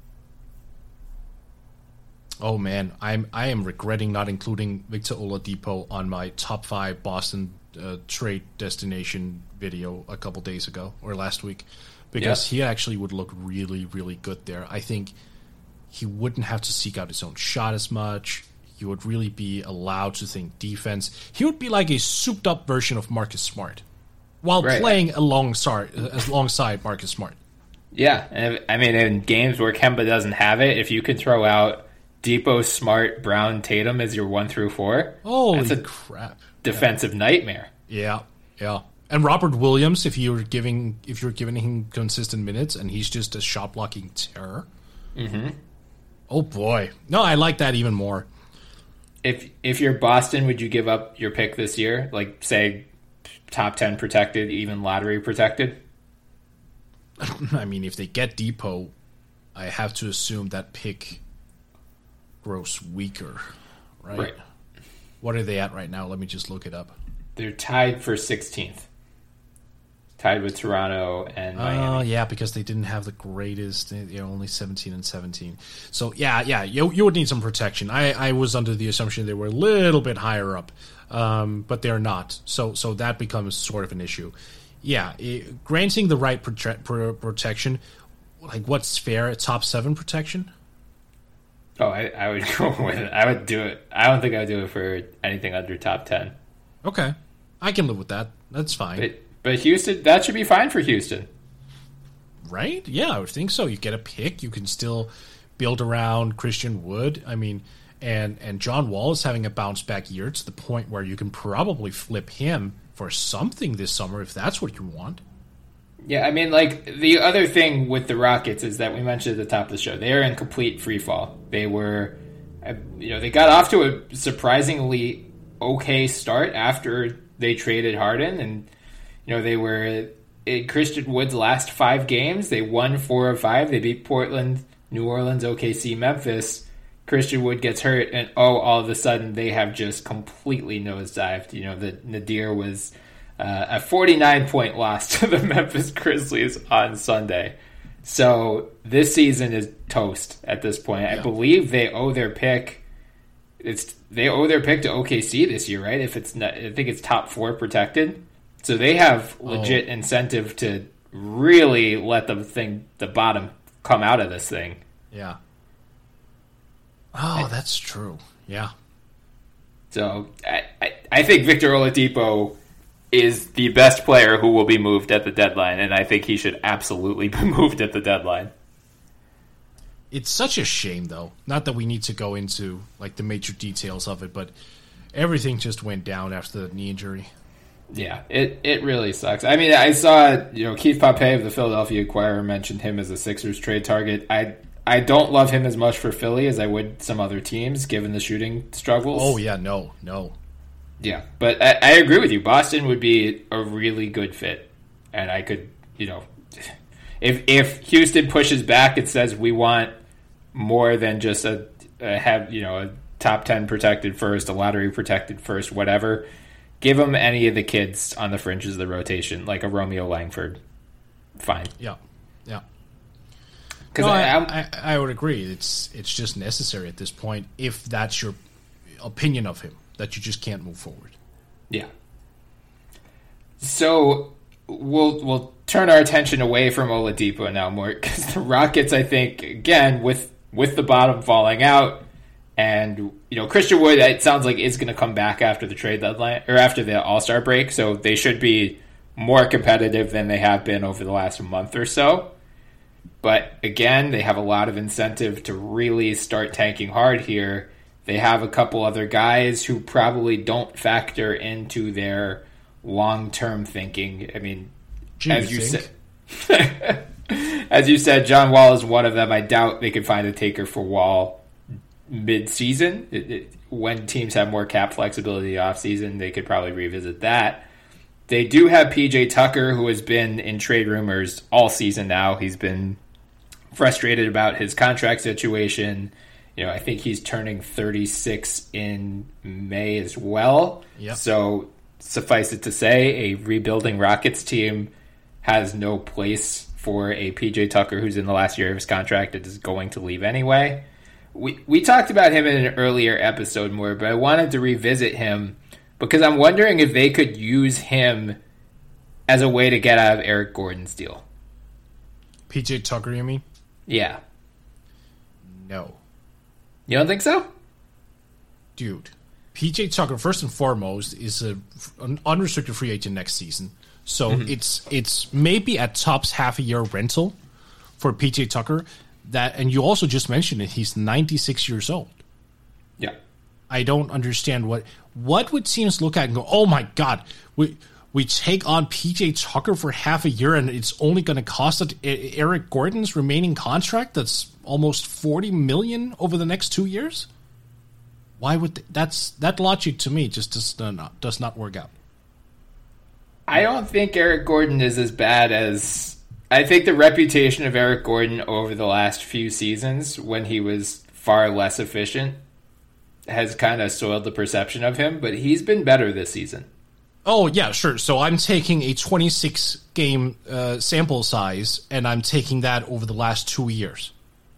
Oh man, I'm I am regretting not including Victor Oladipo on my top five Boston uh, trade destination video a couple days ago or last week, because yeah. he actually would look really, really good there. I think he wouldn't have to seek out his own shot as much. He would really be allowed to think defense. He would be like a souped-up version of Marcus Smart, while right. playing alongside alongside Marcus Smart. Yeah, and I mean, in games where Kemba doesn't have it, if you can throw out Depot, Smart, Brown, Tatum as your one through four. Holy that's a crap! Defensive yeah. nightmare. Yeah, yeah. And Robert Williams, if you're giving if you're giving him consistent minutes, and he's just a shot blocking terror. Mm-hmm. Oh boy, no, I like that even more. If if you're Boston, would you give up your pick this year? Like, say, top ten protected, even lottery protected? I mean, if they get Depot, I have to assume that pick grows weaker, right? Right. What are they at right now? Let me just look it up. They're tied for sixteenth. tied with Toronto and Miami. Oh, uh, yeah, because they didn't have the greatest, you know, only seventeen and seventeen. So, yeah, yeah, you, you would need some protection. I, I was under the assumption they were a little bit higher up, um, but they're not. So so that becomes sort of an issue. Yeah, it, granting the right prote- pro- protection, like what's fair, a top seven protection? Oh, I, I would go with it. I would do it. I don't think I would do it for anything under top ten. Okay. I can live with that. That's fine. But, but Houston, that should be fine for Houston. Right? Yeah, I would think so. You get a pick. You can still build around Christian Wood. I mean, and, and John Wall is having a bounce-back year to the point where you can probably flip him for something this summer if that's what you want. Yeah, I mean, like, the other thing with the Rockets is that we mentioned at the top of the show, they are in complete free fall. They were, you know, they got off to a surprisingly okay start after they traded Harden, and, you know, they were in Christian Wood's last five games. They won four of five. They beat Portland, New Orleans, O K C, Memphis. Christian Wood gets hurt, and oh, all of a sudden they have just completely nosedived. You know, the Nadir was uh, a forty-nine point loss to the Memphis Grizzlies on Sunday. So this season is toast at this point. Yeah. I believe they owe their pick. It's they owe their pick to O K C this year, right? If it's not, I think it's top four protected. So they have legit oh. incentive to really let the thing, the bottom, come out of this thing. Yeah. Oh, that's true. Yeah. So I, I, I think Victor Oladipo is the best player who will be moved at the deadline, and I think he should absolutely be moved at the deadline. It's such a shame, though. Not that we need to go into like the major details of it, but everything just went down after the knee injury. Yeah, it, it really sucks. I mean, I saw, you know, Keith Pompey of the Philadelphia Inquirer mentioned him as a Sixers trade target. I I don't love him as much for Philly as I would some other teams, given the shooting struggles. Oh, yeah, no, no. Yeah, but I, I agree with you. Boston would be a really good fit. And I could, you know, if if Houston pushes back and says we want more than just a, a have, you know, a top ten protected first, a lottery protected first, whatever, give them any of the kids on the fringes of the rotation, like a Romeo Langford. Fine. Yeah, yeah. Because no, I, I, I, I would agree. It's it's just necessary at this point, if that's your opinion of him, that you just can't move forward. Yeah. So we'll we'll turn our attention away from Oladipo now more, because the Rockets, I think, again, with with the bottom falling out, and you know Christian Wood, it sounds like is going to come back after the trade deadline or after the All-Star break, so they should be more competitive than they have been over the last month or so. But again, they have a lot of incentive to really start tanking hard here. They have a couple other guys who probably don't factor into their long-term thinking. I mean, Gee, as you you said, as you said, John Wall is one of them. I doubt they could find a taker for Wall mid-season. It, it, when teams have more cap flexibility off-season, they could probably revisit that. They do have P J Tucker, who has been in trade rumors all season now. He's been frustrated about his contract situation. You know, I think he's turning thirty-six in May as well. Yep. So suffice it to say, a rebuilding Rockets team has no place for a P J Tucker who's in the last year of his contract and is going to leave anyway. We we talked about him in an earlier episode more, but I wanted to revisit him because I'm wondering if they could use him as a way to get out of Eric Gordon's deal. P J Tucker, you mean? Yeah. No. You don't think so? Dude, P J Tucker, first and foremost, is a, an unrestricted free agent next season. So mm-hmm. it's it's maybe at tops half a year rental for P J Tucker. That, and you also just mentioned it, he's ninety-six years old. Yeah. I don't understand what what would teams look at and go, oh my God, we we take on P J Tucker for half a year and it's only going to cost us Eric Gordon's remaining contract that's almost forty million dollars over the next two years? Why would they, that's that logic to me just does not does not work out. I don't think Eric Gordon is as bad as I think the reputation of Eric Gordon over the last few seasons when he was far less efficient has kind of soiled the perception of him, but he's been better this season. Oh, yeah, sure. So I'm taking a twenty-six game uh, sample size, and I'm taking that over the last two years.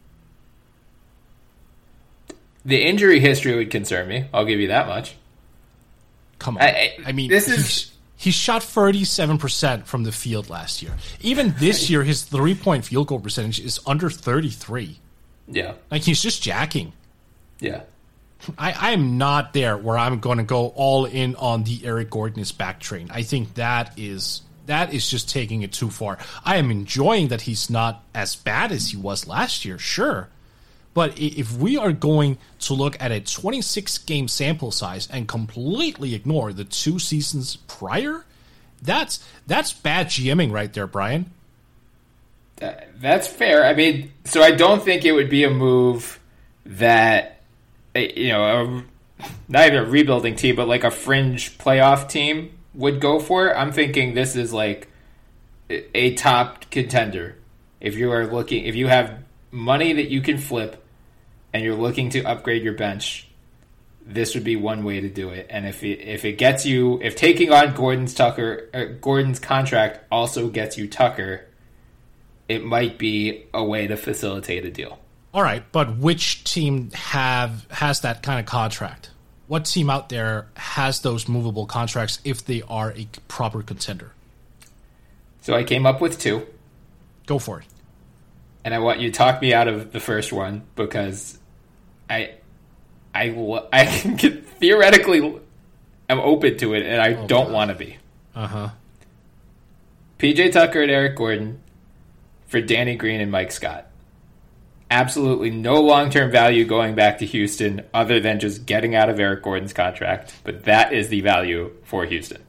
The injury history would concern me. I'll give you that much. Come on. I, I mean, this is... He shot thirty-seven percent from the field last year. Even this year, his three-point field goal percentage is under thirty-three. Yeah. Like, he's just jacking. Yeah. I, I am not there where I'm going to go all in on the Eric Gordon is back train. I think that is that is just taking it too far. I am enjoying that he's not as bad as he was last year, sure. But if we are going to look at a twenty-six game sample size and completely ignore the two seasons prior, that's that's bad GMing right there, Brian. Uh, that's fair. I mean, so I don't think it would be a move that, you know, a, not even a rebuilding team, but like a fringe playoff team would go for. I'm thinking this is like a top contender. If you are looking, if you have money that you can flip and you're looking to upgrade your bench, this would be one way to do it. And if it, if it gets you, if taking on Gordon's Tucker, uh, Gordon's contract also gets you Tucker, it might be a way to facilitate a deal. All right, but which team have has that kind of contract? What team out there has those movable contracts if they are a proper contender? So I came up with two. Go for it. And I want you to talk me out of the first one because I, I, I can theoretically am open to it, and I oh, don't want to be. Uh huh. P J Tucker and Eric Gordon for Danny Green and Mike Scott. Absolutely no long-term value going back to Houston other than just getting out of Eric Gordon's contract, but that is the value for Houston.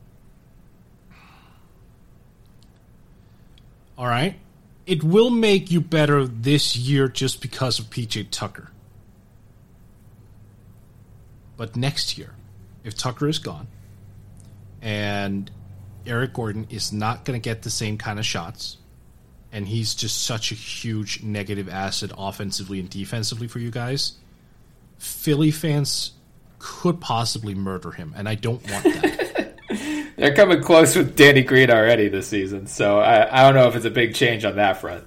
All right. It will make you better this year just because of P J Tucker. But next year, if Tucker is gone and Eric Gordon is not going to get the same kind of shots, and he's just such a huge negative asset offensively and defensively for you guys, Philly fans could possibly murder him, and I don't want that. They're coming close with Danny Green already this season, so I, I don't know if it's a big change on that front.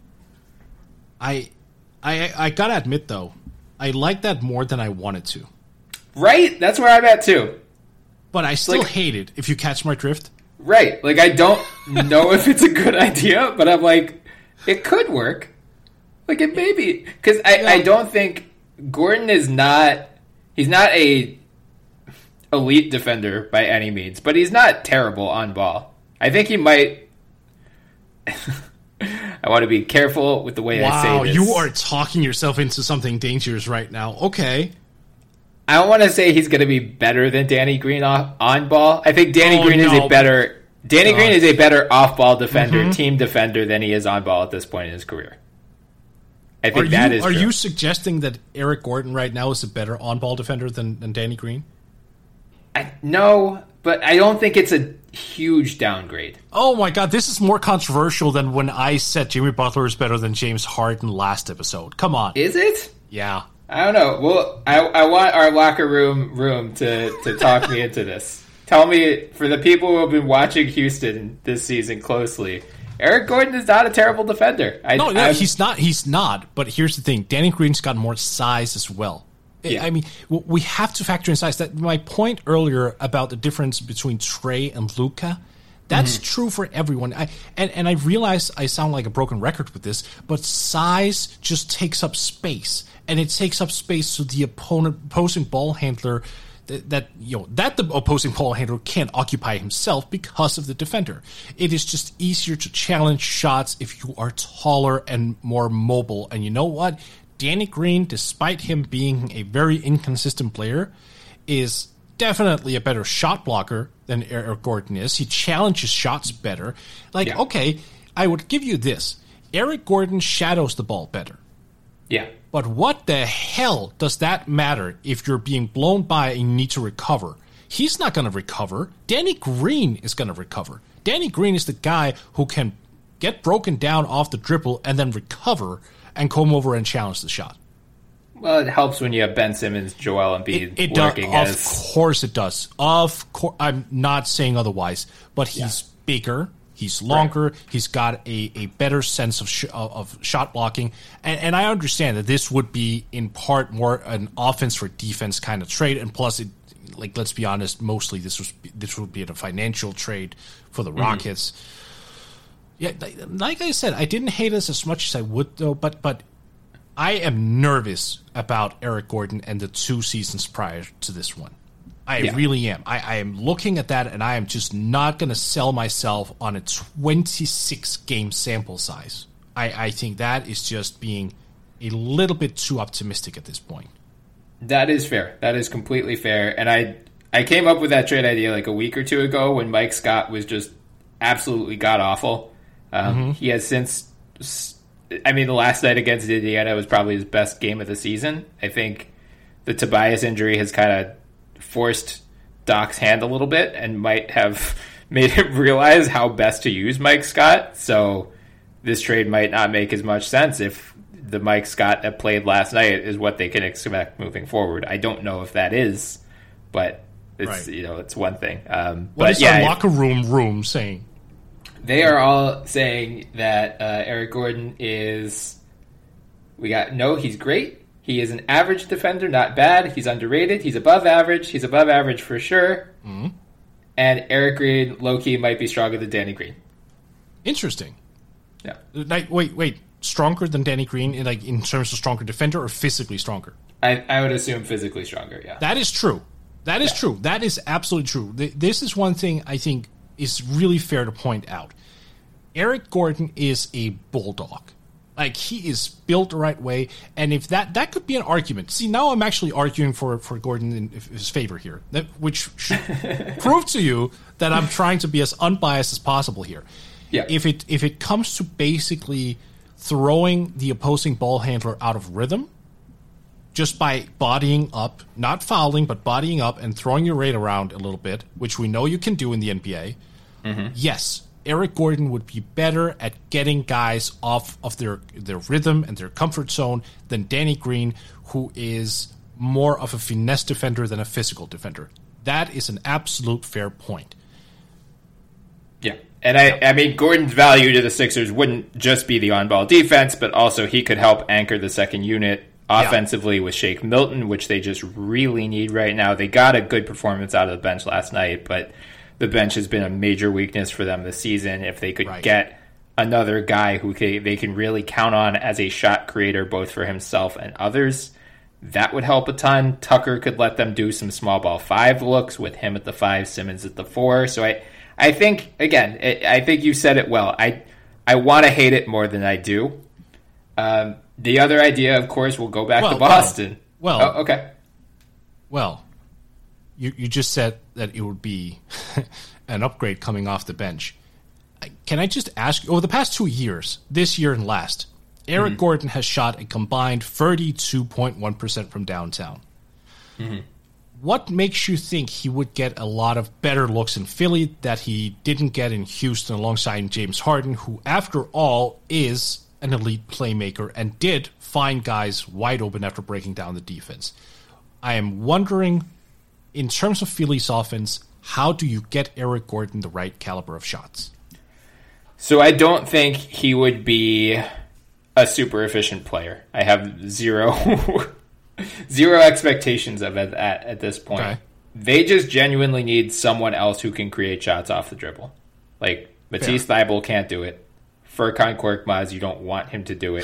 I, I, I gotta admit, though, I like that more than I wanted to. Right? That's where I'm at, too. But I still like, hate it, if you catch my drift. Right. Like, I don't know if it's a good idea, but I'm like, it could work. Like, it may be. Because I, yeah. I don't think Gordon is not, he's not a elite defender by any means, but he's not terrible on ball. I think he might, I want to be careful with the way wow, I say this. You are talking yourself into something dangerous right now. Okay. I don't want to say he's going to be better than Danny Green off, on ball. I think Danny oh, Green no. is a better Danny uh, Green is a better off ball defender, mm-hmm. team defender than he is on ball at this point in his career. I think are that you, is. Are true. you suggesting that Eric Gordon right now is a better on ball defender than, than Danny Green? I, no, but I don't think it's a huge downgrade. Oh my God, this is more controversial than when I said Jimmy Butler is better than James Harden last episode. Come on, is it? Yeah. I don't know. Well, I, I want our locker room room to, to talk me into this. Tell me, for the people who have been watching Houston this season closely, Eric Gordon is not a terrible defender. I, no, no, I'm, he's not. He's not. But here's the thing: Danny Green's got more size as well. Yeah. I mean, we have to factor in size. That my point earlier about the difference between Trey and Luka. That's mm-hmm. true for everyone. I, and, and I realize I sound like a broken record with this, but size just takes up space. And it takes up space so the opponent, opposing ball handler that, that you know that the opposing ball handler can't occupy himself because of the defender. It is just easier to challenge shots if you are taller and more mobile. And you know what? Danny Green, despite him being a very inconsistent player, is definitely a better shot blocker than Eric Gordon is. He challenges shots better. Like, yeah. okay, I would give you this. Eric Gordon shadows the ball better. Yeah. But what the hell does that matter if you're being blown by and you need to recover? He's not going to recover. Danny Green is going to recover. Danny Green is the guy who can get broken down off the dribble and then recover and come over and challenge the shot. Well, it helps when you have Ben Simmons, Joel Embiid It, it working does. as... Of course it does. Of course, I'm not saying otherwise. But he's Yeah. bigger. He's longer. Right. He's got a, a better sense of sh- of shot blocking. And, and I understand that this would be in part more an offense for defense kind of trade. And plus, it, like let's be honest, mostly this was this would be a financial trade for the Rockets. Mm-hmm. Yeah, like I said, I didn't hate this as much as I would, though. But but I am nervous about Eric Gordon and the two seasons prior to this one. I yeah. really am. I, I am looking at that, and I am just not going to sell myself on a twenty-six game sample size. I, I think that is just being a little bit too optimistic at this point. That is fair. That is completely fair. And I I came up with that trade idea like a week or two ago when Mike Scott was just absolutely god-awful. Um, mm-hmm. He has since, I mean, the last night against Indiana was probably his best game of the season. I think the Tobias injury has kind of forced Doc's hand a little bit and might have made him realize how best to use Mike Scott. So this trade might not make as much sense if the Mike Scott that played last night is what they can expect moving forward. I don't know if that is, but it's right. you know it's one thing. Um, what but is yeah, the locker room room saying? They are all saying that uh, Eric Gordon is. We got no. He's great. He is an average defender, not bad. He's underrated. He's above average. He's above average for sure. Mm-hmm. And Eric Green, low-key, might be stronger than Danny Green. Interesting. Yeah. Like, wait, wait. Stronger than Danny Green, in like in terms of stronger defender or physically stronger? I, I would assume physically stronger. Yeah. That is true. That is yeah. true. That is absolutely true. This is one thing I think is really fair to point out. Eric Gordon is a bulldog. Like, he is built the right way, and if that that could be an argument. See, now I'm actually arguing for, for Gordon in his favor here, that, which should prove to you that I'm trying to be as unbiased as possible here. Yeah. If it if it comes to basically throwing the opposing ball handler out of rhythm, just by bodying up, not fouling, but bodying up and throwing your weight around a little bit, which we know you can do in the N B A, mm-hmm. yes, Eric Gordon would be better at getting guys off of their, their rhythm and their comfort zone than Danny Green, who is more of a finesse defender than a physical defender. That is an absolute fair point. Yeah. And I, I mean, Gordon's value to the Sixers wouldn't just be the on-ball defense, but also he could help anchor the second unit offensively yeah. with Shake Milton, which they just really need right now. They got a good performance out of the bench last night, but the bench has been a major weakness for them this season. If they could right. get another guy who they, they can really count on as a shot creator, both for himself and others, that would help a ton. Tucker could let them do some small ball five looks with him at the five, Simmons at the four. So I, I think, again, I think you said it well. I, I want to hate it more than I do. Um, the other idea, of course, will go back well, to Boston. Well, well oh, okay. Well, you you just said that it would be an upgrade coming off the bench. Can I just ask you, over the past two years, this year and last, Eric mm-hmm. Gordon has shot a combined thirty-two point one percent from downtown. Mm-hmm. What makes you think he would get a lot of better looks in Philly that he didn't get in Houston alongside James Harden, who, after all, is an elite playmaker and did find guys wide open after breaking down the defense? I am wondering, in terms of Philly's offense, how do you get Eric Gordon the right caliber of shots? So I don't think he would be a super efficient player. I have zero zero expectations of it at, at this point. Okay. They just genuinely need someone else who can create shots off the dribble. Like, Matisse Thybulle can't do it. Furkan Korkmaz, you don't want him to do it.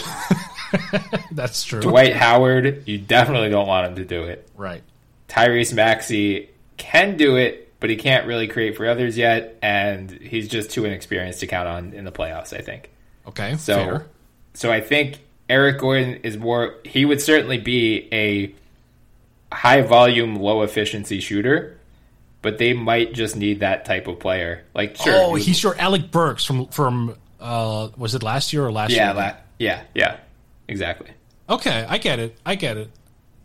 That's true. Dwight Howard, you definitely don't want him to do it. Right. Tyrese Maxey can do it, but he can't really create for others yet, and he's just too inexperienced to count on in the playoffs, I think. Okay, so, fair. So I think Eric Gordon is more... He would certainly be a high-volume, low-efficiency shooter, but they might just need that type of player. Like, sure, oh, he's your Alec Burks from... from uh, was it last year or last yeah, year? La- yeah, yeah, exactly. Okay, I get it. I get it.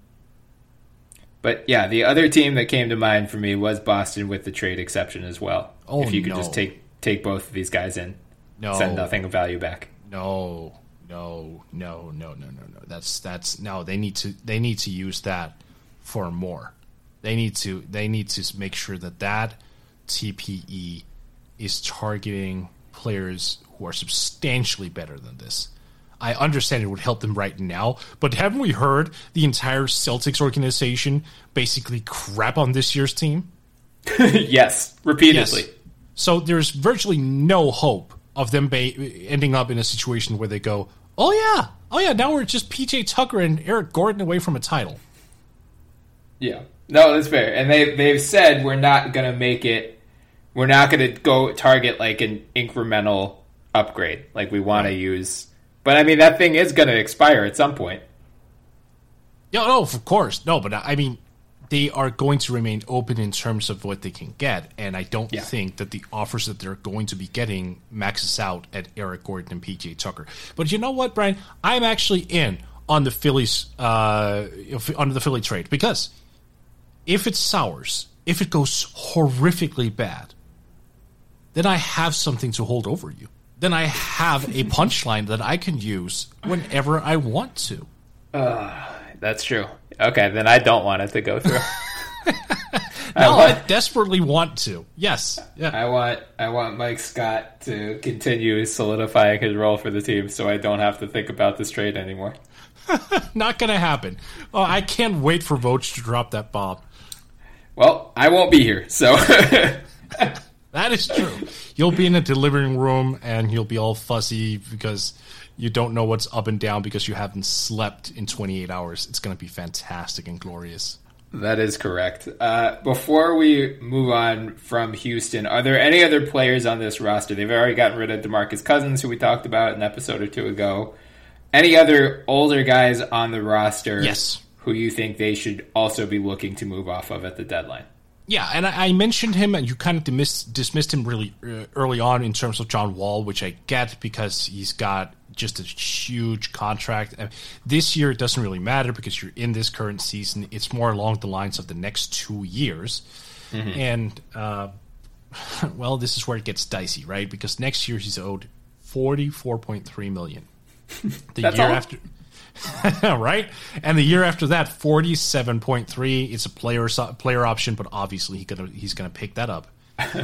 But yeah, the other team that came to mind for me was Boston with the trade exception as well. Oh, if you could no. just take take both of these guys in, no. send nothing of value back. No, no, no, no, no, no, no. That's that's no. They need to they need to use that for more. They need to they need to make sure that that T P E is targeting players who are substantially better than this. I understand it would help them right now, but haven't we heard the entire Celtics organization basically crap on this year's team? Yes, repeatedly. Yes. So there's virtually no hope of them ba- ending up in a situation where they go, oh yeah, oh yeah, now we're just P J Tucker and Eric Gordon away from a title. Yeah. No, that's fair. And they, they've said we're not going to make it, we're not going to go target like an incremental upgrade. Like we want to use, but I mean, that thing is going to expire at some point. Yeah, no, of course. No, but I mean, they are going to remain open in terms of what they can get, and I don't yeah. think that the offers that they're going to be getting maxes out at Eric Gordon and P J Tucker. But you know what, Brian? I'm actually in on the Phillies, uh, on the Philly trade, because if it sours, if it goes horrifically bad, then I have something to hold over you. Then I have a punchline that I can use whenever I want to. Uh, that's true. Okay, then I don't want it to go through. I, no, want, I desperately want to. Yes. Yeah. I want I want Mike Scott to continue solidifying his role for the team so I don't have to think about this trade anymore. Not going to happen. Oh, I can't wait for Vooch to drop that bomb. Well, I won't be here, so... That is true. You'll be in a delivering room and you'll be all fuzzy because you don't know what's up and down because you haven't slept in twenty-eight hours. It's going to be fantastic and glorious. That is correct. Uh, before we move on from Houston, are there any other players on this roster? They've already gotten rid of DeMarcus Cousins, who we talked about an episode or two ago. Any other older guys on the roster yes. who you think they should also be looking to move off of at the deadline? Yeah, and I, I mentioned him, and you kind of dismiss, dismissed him really uh, early on in terms of John Wall, which I get because he's got just a huge contract. And this year, it doesn't really matter because you're in this current season. It's more along the lines of the next two years. Mm-hmm. And, uh, well, this is where it gets dicey, right? Because next year, he's owed forty-four point three million dollars. The That's year all? after... right? And the year after that, forty-seven point three. It's a player player option, but obviously he gonna, he's going to pick that up.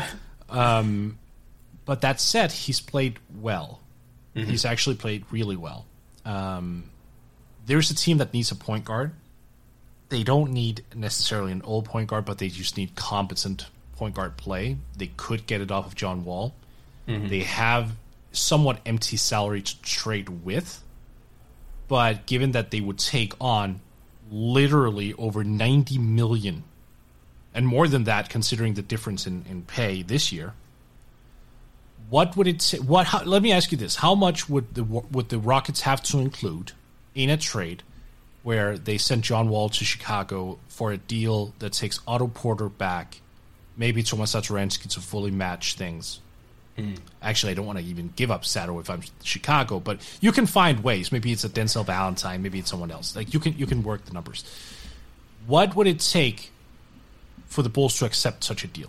um, but that said, he's played well. Mm-hmm. He's actually played really well. Um, there's a team that needs a point guard. They don't need necessarily an old point guard, but they just need competent point guard play. They could get it off of John Wall. Mm-hmm. They have somewhat empty salary to trade with. But given that they would take on literally over ninety million dollars, and more than that, considering the difference in, in pay this year, what would it? T- what? How, let me ask you this: how much would the would the Rockets have to include in a trade where they send John Wall to Chicago for a deal that takes Otto Porter back, maybe Tomas Satoransky to fully match things? Actually, I don't want to even give up Sato if I'm Chicago, but you can find ways. Maybe it's a Denzel Valentine, maybe it's someone else. Like you can you can work the numbers. What would it take for the Bulls to accept such a deal?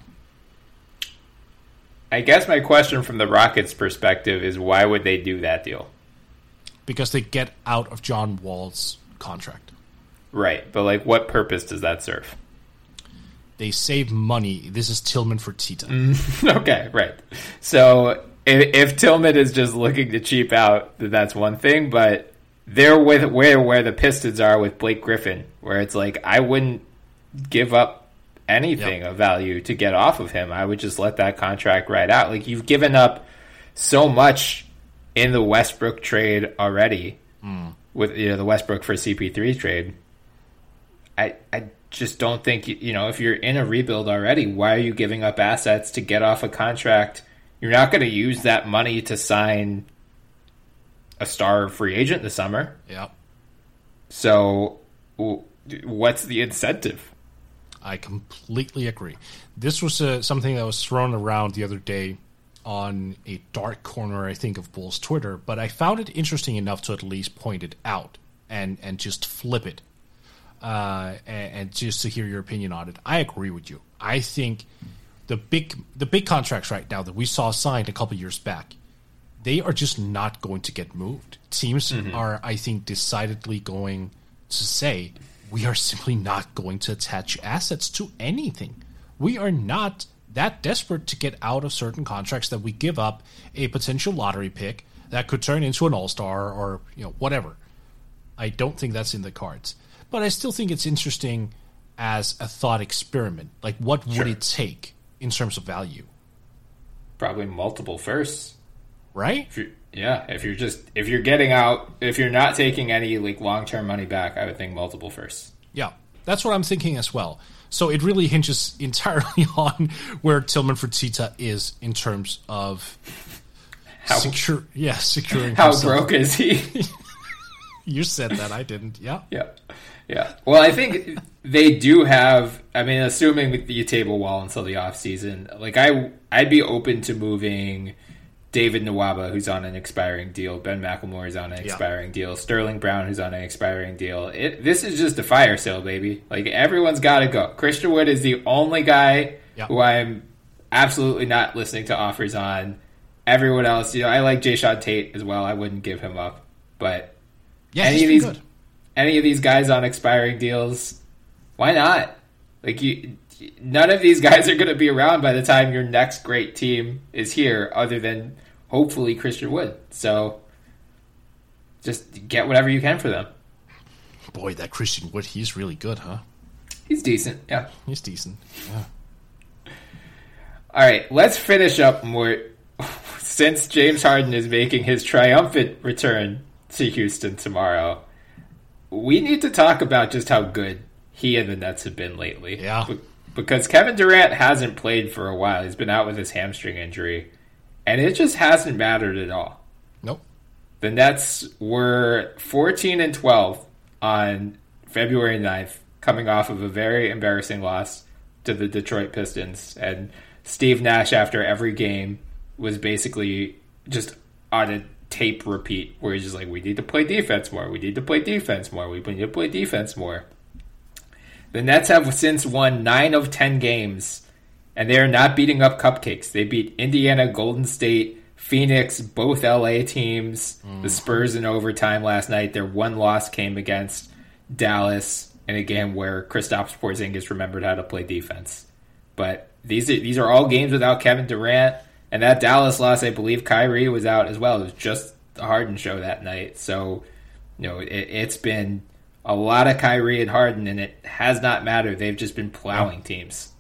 I guess my question from the Rockets' perspective is why would they do that deal? Because they get out of John Wall's contract. Right, but like what purpose does that serve? They save money. This is Tillman for Tita. Mm, okay, right. So if, if Tillman is just looking to cheap out, then that's one thing. But they're with where where the Pistons are with Blake Griffin, where it's like I wouldn't give up anything yep. of value to get off of him. I would just let that contract ride out. Like you've given up so much in the Westbrook trade already mm. with you know the Westbrook for C P three trade. I I. just don't think, you know, if you're in a rebuild already, why are you giving up assets to get off a contract? You're not going to use that money to sign a star free agent this summer. Yeah. So what's the incentive? I completely agree. This was uh, something that was thrown around the other day on a dark corner, I think, of Bulls Twitter, but I found it interesting enough to at least point it out and, and just flip it. Uh, and, and just to hear your opinion on it, I agree with you. I think the big the big contracts right now that we saw signed a couple years back, they are just not going to get moved. Teams mm-hmm. are, I think, decidedly going to say, we are simply not going to attach assets to anything. We are not that desperate to get out of certain contracts that we give up a potential lottery pick that could turn into an all-star or, you know, whatever. I don't think that's in the cards. But I still think it's interesting as a thought experiment. Like, what would sure. it take in terms of value? Probably multiple firsts. Right? If you're, yeah, if you're just, if you're getting out, if you're not taking any, like, long-term money back, I would think multiple firsts. Yeah, that's what I'm thinking as well. So it really hinges entirely on where Tillman Fertitta is in terms of how secure, yeah, securing. How himself. Broke is he? You said that, I didn't. Yeah, yeah, yeah. Well, I think they do have. I mean, assuming you table wall until the off season, like I, I'd be open to moving David Nwaba, who's on an expiring deal. Ben McLemore is on an expiring yeah. deal. Sterling Brown, who's on an expiring deal. It, this is just a fire sale, baby. Like, everyone's got to go. Christian Wood is the only guy yeah. who I'm absolutely not listening to offers on. Everyone else, you know, I like Jayshawn Tate as well. I wouldn't give him up. But yeah, any of these, good. any of these guys on expiring deals, why not? Like, you... None of these guys are going to be around by the time your next great team is here, other than hopefully Christian Wood. So just get whatever you can for them. Boy, that Christian Wood, he's really good, huh? He's decent, yeah. He's decent, yeah. All right, let's finish up more. Since James Harden is making his triumphant return to Houston tomorrow, we need to talk about just how good he and the Nets have been lately. Yeah. Because Kevin Durant hasn't played for a while. He's been out with his hamstring injury. And it just hasn't mattered at all. Nope. The Nets were fourteen and twelve on February ninth, coming off of a very embarrassing loss to the Detroit Pistons. And Steve Nash, after every game, was basically just on a tape repeat where he's just like, we need to play defense more. We need to play defense more. We need to play defense more. The Nets have since won nine of ten games, and they are not beating up cupcakes. They beat Indiana, Golden State, Phoenix, both L A teams, mm. the Spurs in overtime last night. Their one loss came against Dallas in a game where Kristaps Porzingis remembered how to play defense. But these are, these are all games without Kevin Durant, and that Dallas loss, I believe Kyrie was out as well. It was just the Harden show that night. So, you know, it, it's been a lot of Kyrie and Harden, and it has not mattered. They've just been plowing teams.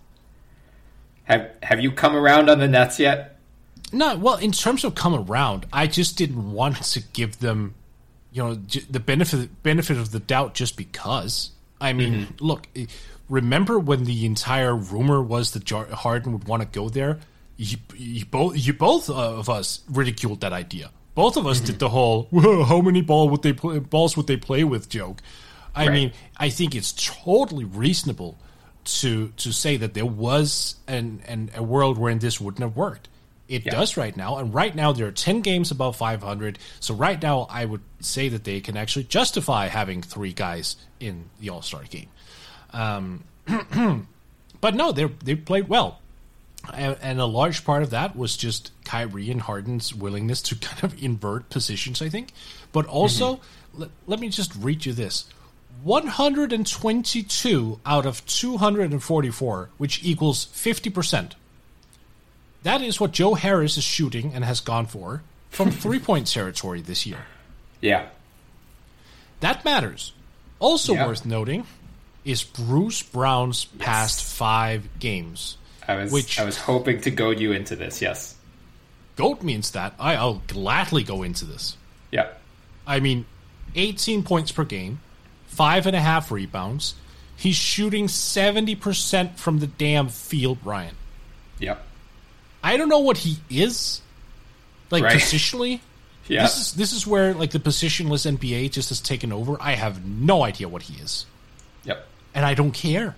Have Have you come around on the Nets yet? No, well, in terms of come around, I just didn't want to give them, you know, the benefit benefit of the doubt just because. I mean, mm-hmm. look, remember when the entire rumor was that Harden would want to go there? You, you both, you both of us ridiculed that idea. Both of us mm-hmm. did the whole "how many ball would they play, balls would they play with" joke. I right. mean, I think it's totally reasonable to to say that there was an, an a world wherein this wouldn't have worked. It yeah. does right now, and right now there are ten games above five hundred. So right now, I would say that they can actually justify having three guys in the All-Star game. Um, but no, they they played well, and, and a large part of that was just Kyrie and Harden's willingness to kind of invert positions, I think. But also, mm-hmm. let, let me just read you this. one hundred twenty-two out of two hundred forty-four, which equals fifty percent. That is what Joe Harris is shooting and has gone for from three-point territory this year. Yeah. That matters. Also yeah. worth noting is Bruce Brown's yes. past five games. I was which, I was hoping to goad you into this, yes. Goat means that. I, I'll gladly go into this. Yeah. I mean, eighteen points per game, five and a half rebounds. He's shooting seventy percent from the damn field, Brian. Yep. I don't know what he is, like right. positionally. Yeah. This is this is where like the positionless N B A just has taken over. I have no idea what he is. Yep. And I don't care.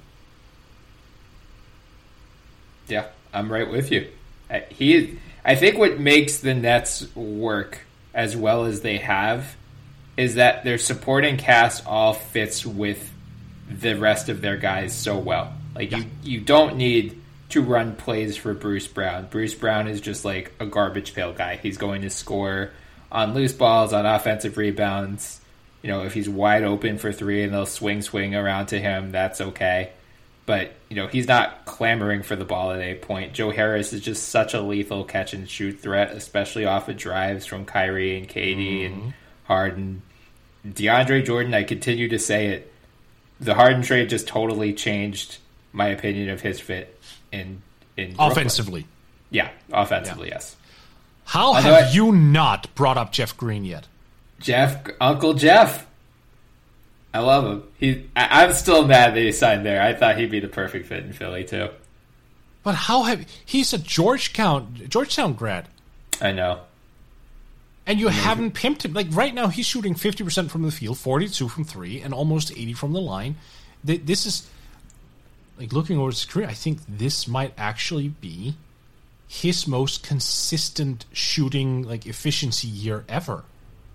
Yeah, I'm right with you. I, he, I think what makes the Nets work as well as they have is that their supporting cast all fits with the rest of their guys so well. Like, yeah. you, you don't need to run plays for Bruce Brown. Bruce Brown is just like a garbage pail guy. He's going to score on loose balls, on offensive rebounds. You know, if he's wide open for three and they'll swing, swing around to him, that's okay. But, you know, he's not clamoring for the ball at any point. Joe Harris is just such a lethal catch-and-shoot threat, especially off of drives from Kyrie and K D mm-hmm. and Harden. DeAndre Jordan, I continue to say it, the Harden trade just totally changed my opinion of his fit in in offensively. Brooklyn. Yeah, offensively, yeah. Yes. How Although have I, you not brought up Jeff Green yet? Jeff, Uncle Jeff. I love him. He, I, I'm still mad that he signed there. I thought he'd be the perfect fit in Philly too. But how have he's a Georgetown Georgetown grad? I know. And you mm-hmm. haven't pimped him. Like right now, he's shooting fifty percent from the field, forty-two from three, and almost eighty from the line. This is like looking over his career. I think this might actually be his most consistent shooting like efficiency year ever.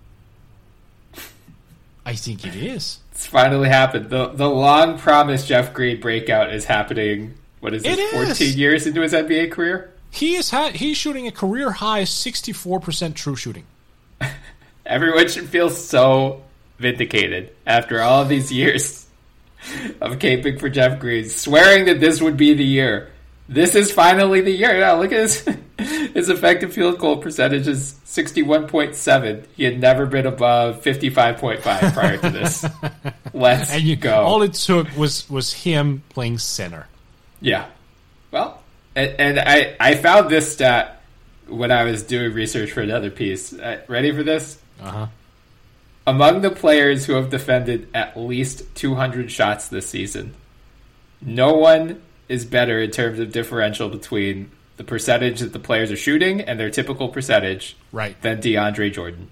I think it is. It's finally happened. The the long promised Jeff Green breakout is happening. What is this? fourteen years into his N B A career? He is ha- he's shooting a career high sixty-four percent true shooting. Everyone should feel so vindicated after all of these years of caping for Jeff Green, swearing that this would be the year. This is finally the year. Yeah, look at his his effective field goal percentage is sixty-one point seven. He had never been above fifty-five point five prior to this. Let's and you, go. All it took was was him playing center. Yeah. Well, and, and I, I found this stat when I was doing research for another piece. Uh, ready for this? Uh-huh. Among the players who have defended at least two hundred shots this season, no one is better in terms of differential between the percentage that the players are shooting and their typical percentage right. than DeAndre Jordan.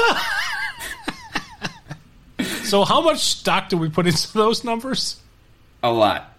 So how much stock do we put into those numbers? A lot.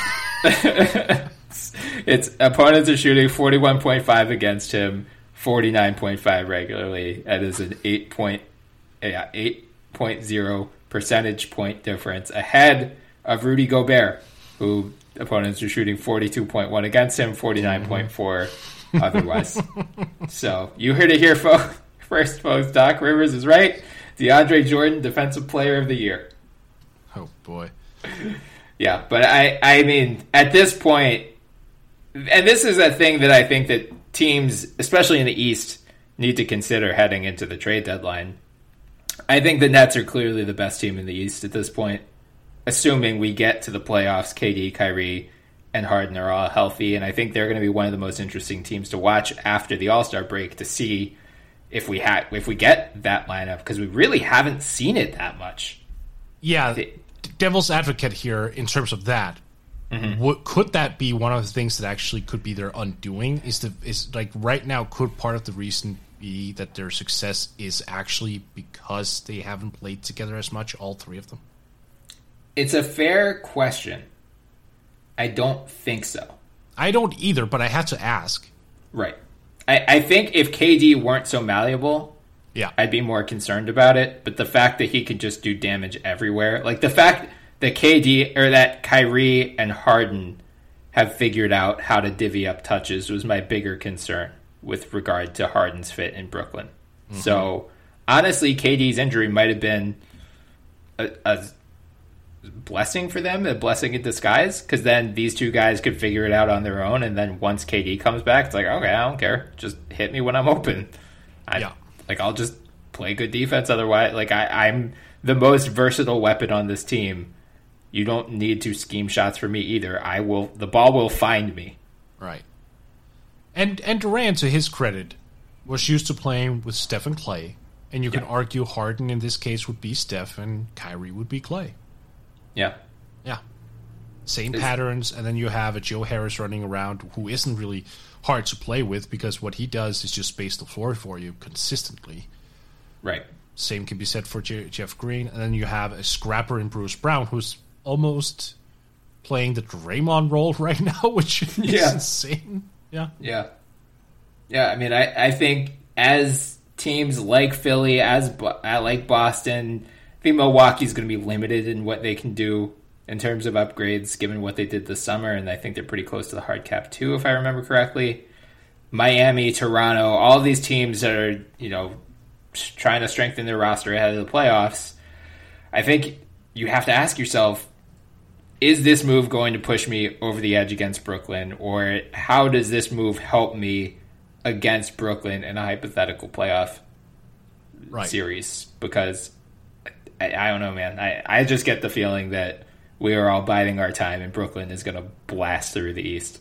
It's opponents are shooting forty-one point five against him, forty-nine point five regularly. That is an eight point yeah, eight point zero percentage point difference ahead of Rudy Gobert, who opponents are shooting forty-two point one against him, forty-nine point four otherwise. So you heard it here fo- first, folks. Doc Rivers is right. DeAndre Jordan, Defensive Player of the Year. Oh, boy. Yeah, but I, I mean, at this point, and this is a thing that I think that teams, especially in the East, need to consider heading into the trade deadline. I think the Nets are clearly the best team in the East at this point, assuming we get to the playoffs. K D, Kyrie, and Harden are all healthy, and I think they're going to be one of the most interesting teams to watch after the All-Star break to see if we ha- if we get that lineup, because we really haven't seen it that much. Yeah, the, devil's advocate here in terms of that. Mm-hmm. What, could that be one of the things that actually could be their undoing? Is the is like right now could part of the reason be that their success is actually because they haven't played together as much, all three of them? It's a fair question. I don't think so. I don't either, but I had to ask. Right. I, I think if K D weren't so malleable, yeah, I'd be more concerned about it. But the fact that he could just do damage everywhere, like the fact that K D or that Kyrie and Harden have figured out how to divvy up touches was my bigger concern with regard to Harden's fit in Brooklyn. Mm-hmm. So honestly, K D's injury might have been a, a blessing for them, a blessing in disguise, because then these two guys could figure it out on their own, and then once K D comes back, it's like, okay, I don't care, just hit me when I'm open. I, yeah. Like, I'll just play good defense otherwise. Like, I, I'm the most versatile weapon on this team. You don't need to scheme shots for me either. I will. The ball will find me. Right. And and Durant, to his credit, was used to playing with Steph and Clay, and you yeah. can argue Harden in this case would be Steph and Kyrie would be Clay. Yeah. Yeah. Same it's, patterns, and then you have a Joe Harris running around who isn't really hard to play with because what he does is just space the floor for you consistently. Right. Same can be said for Je- Jeff Green, and then you have a scrapper in Bruce Brown who's almost playing the Draymond role right now, which is yeah. insane. Yeah. Yeah. Yeah, I mean, I, I think as teams like Philly, as like Boston, I think Milwaukee's going to be limited in what they can do in terms of upgrades, given what they did this summer, and I think they're pretty close to the hard cap too, if I remember correctly. Miami, Toronto, all of these teams that are, you know, trying to strengthen their roster ahead of the playoffs. I think you have to ask yourself, is this move going to push me over the edge against Brooklyn, or how does this move help me against Brooklyn in a hypothetical playoff right. series? Because I, I don't know, man. I, I just get the feeling that we are all biding our time and Brooklyn is going to blast through the East.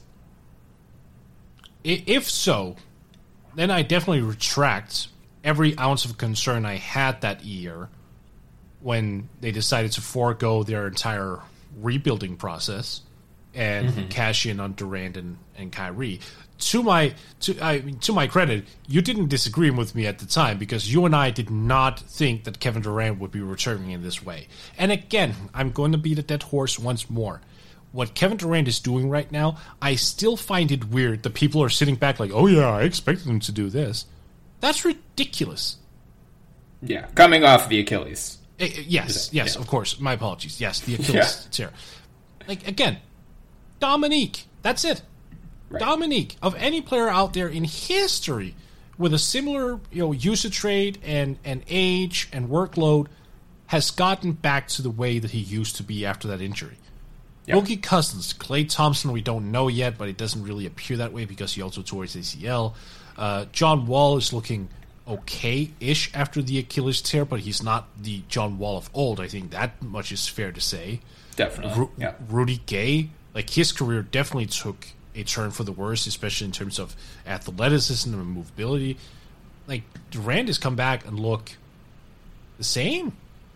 If so, then I definitely retract every ounce of concern I had that year when they decided to forego their entire rebuilding process and mm-hmm. cash in on Durant and, and Kyrie. To my to I mean, to my credit, you didn't disagree with me at the time because you and I did not think that Kevin Durant would be returning in this way. And again, I'm going to beat a dead horse once more. What Kevin Durant is doing right now, I still find it weird that people are sitting back like, oh yeah, I expected him to do this. That's ridiculous. Yeah, coming off the Achilles. Uh, yes, yes, yeah. Of course. My apologies. Yes, the Achilles yeah. tear. Like, again, Dominique. That's it. Right. Dominique, of any player out there in history with a similar, you know, usage rate and, and age and workload, has gotten back to the way that he used to be after that injury. Yep. Boogie Cousins, Klay Thompson, we don't know yet, but it doesn't really appear that way because he also tore his A C L. Uh, John Wall is looking okay-ish after the Achilles tear, but he's not the John Wall of old. I think that much is fair to say. Definitely. Ru- yeah. Rudy Gay, like his career definitely took a turn for the worse, especially in terms of athleticism and movability. Like, Durant has come back and look the same.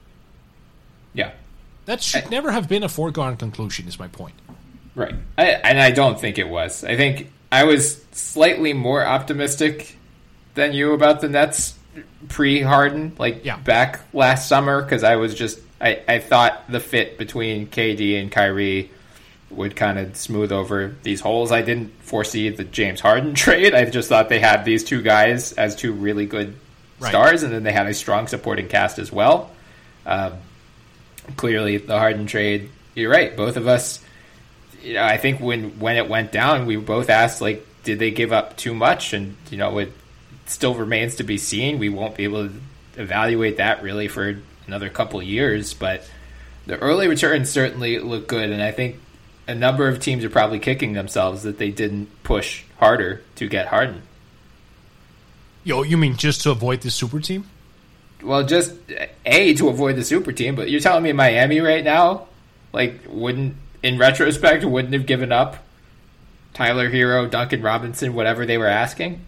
Yeah. That should I, never have been a foregone conclusion, is my point. Right. I, and I don't think it was. I think I was slightly more optimistic than you about the Nets pre-Harden, like yeah. back last summer, because I was just, I, I thought the fit between K D and Kyrie would kind of smooth over these holes. I didn't foresee the James Harden trade. I just thought they had these two guys as two really good right. stars, and then they had a strong supporting cast as well. Um, clearly, the Harden trade, you're right. Both of us, you know, I think when, when it went down, we both asked, like, did they give up too much? And, you know, it still remains to be seen. We won't be able to evaluate that really for another couple of years, but the early returns certainly look good, and I think a number of teams are probably kicking themselves that they didn't push harder to get Harden. Yo, you mean just to avoid the super team? Well, just, A, to avoid the super team, but you're telling me Miami right now, like, wouldn't, in retrospect, wouldn't have given up Tyler Hero, Duncan Robinson, whatever they were asking?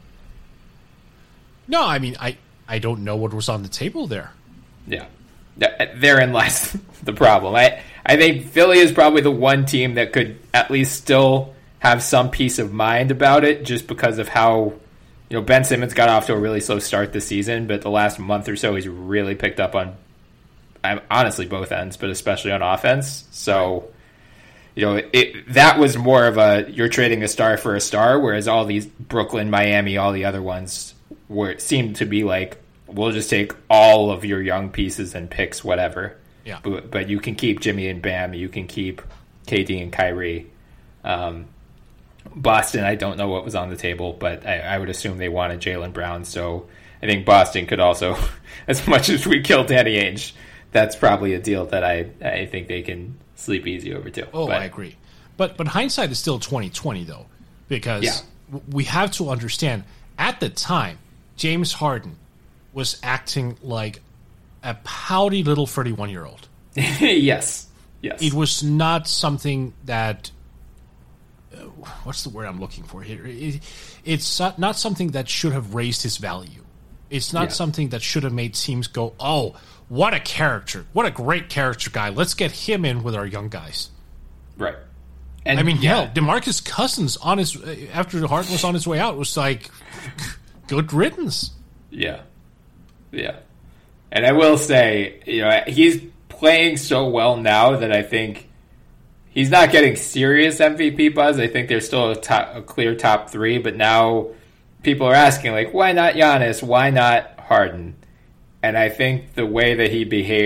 No, I mean, I, I don't know what was on the table there. Yeah. Therein lies the problem. I I think Philly is probably the one team that could at least still have some peace of mind about it, just because of how, you know, Ben Simmons got off to a really slow start this season, but the last month or so he's really picked up on, honestly, both ends, but especially on offense. So, you know, it that was more of a, you're trading a star for a star, whereas all these Brooklyn, Miami, all the other ones were seemed to be like, we'll just take all of your young pieces and picks, whatever. Yeah. But, but you can keep Jimmy and Bam. You can keep K D and Kyrie. Um, Boston, I don't know what was on the table, but I, I would assume they wanted Jaylen Brown. So I think Boston could also, as much as we kill Danny Ainge, that's probably a deal that I, I think they can sleep easy over too. Oh, but, I agree. But but hindsight is still twenty twenty though, because yeah. we have to understand at the time James Harden was acting like a pouty little thirty-one-year-old. yes, yes. It was not something that... Uh, what's the word I'm looking for here? It, it's not something that should have raised his value. It's not yeah. something that should have made teams go, oh, what a character. What a great character guy. Let's get him in with our young guys. Right. And I mean, yeah. hell, DeMarcus Cousins, on his, after Harden was on his way out, was like, good riddance. Yeah. Yeah. And I will say, you know, he's playing so well now that I think he's not getting serious M V P buzz. I think there's still a, top, a clear top three, but now people are asking, like, why not Giannis? Why not Harden? And I think the way that he behaved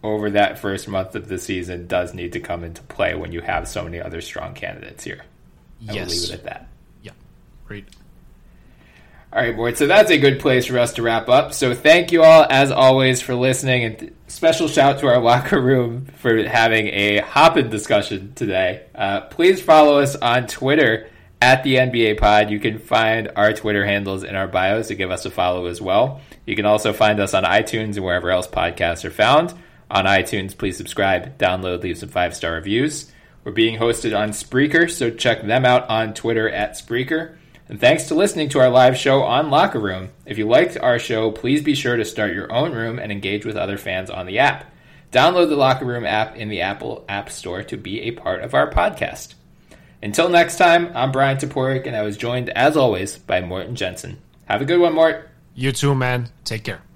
over that first month of the season does need to come into play when you have so many other strong candidates here. I Yes. will leave it at that. Yeah, great. All right, board. So that's a good place for us to wrap up. So thank you all, as always, for listening. And special shout to our locker room for having a hopping discussion today. Uh, please follow us on Twitter at the N B A Pod. You can find our Twitter handles in our bios to give us a follow as well. You can also find us on iTunes and wherever else podcasts are found. On iTunes, please subscribe, download, leave some five-star reviews. We're being hosted on Spreaker, so check them out on Twitter at Spreaker. And thanks to listening to our live show on Locker Room. If you liked our show, please be sure to start your own room and engage with other fans on the app. Download the Locker Room app in the Apple App Store to be a part of our podcast. Until next time, I'm Brian Toporek, and I was joined, as always, by Morten Jensen. Have a good one, Mort. You too, man. Take care.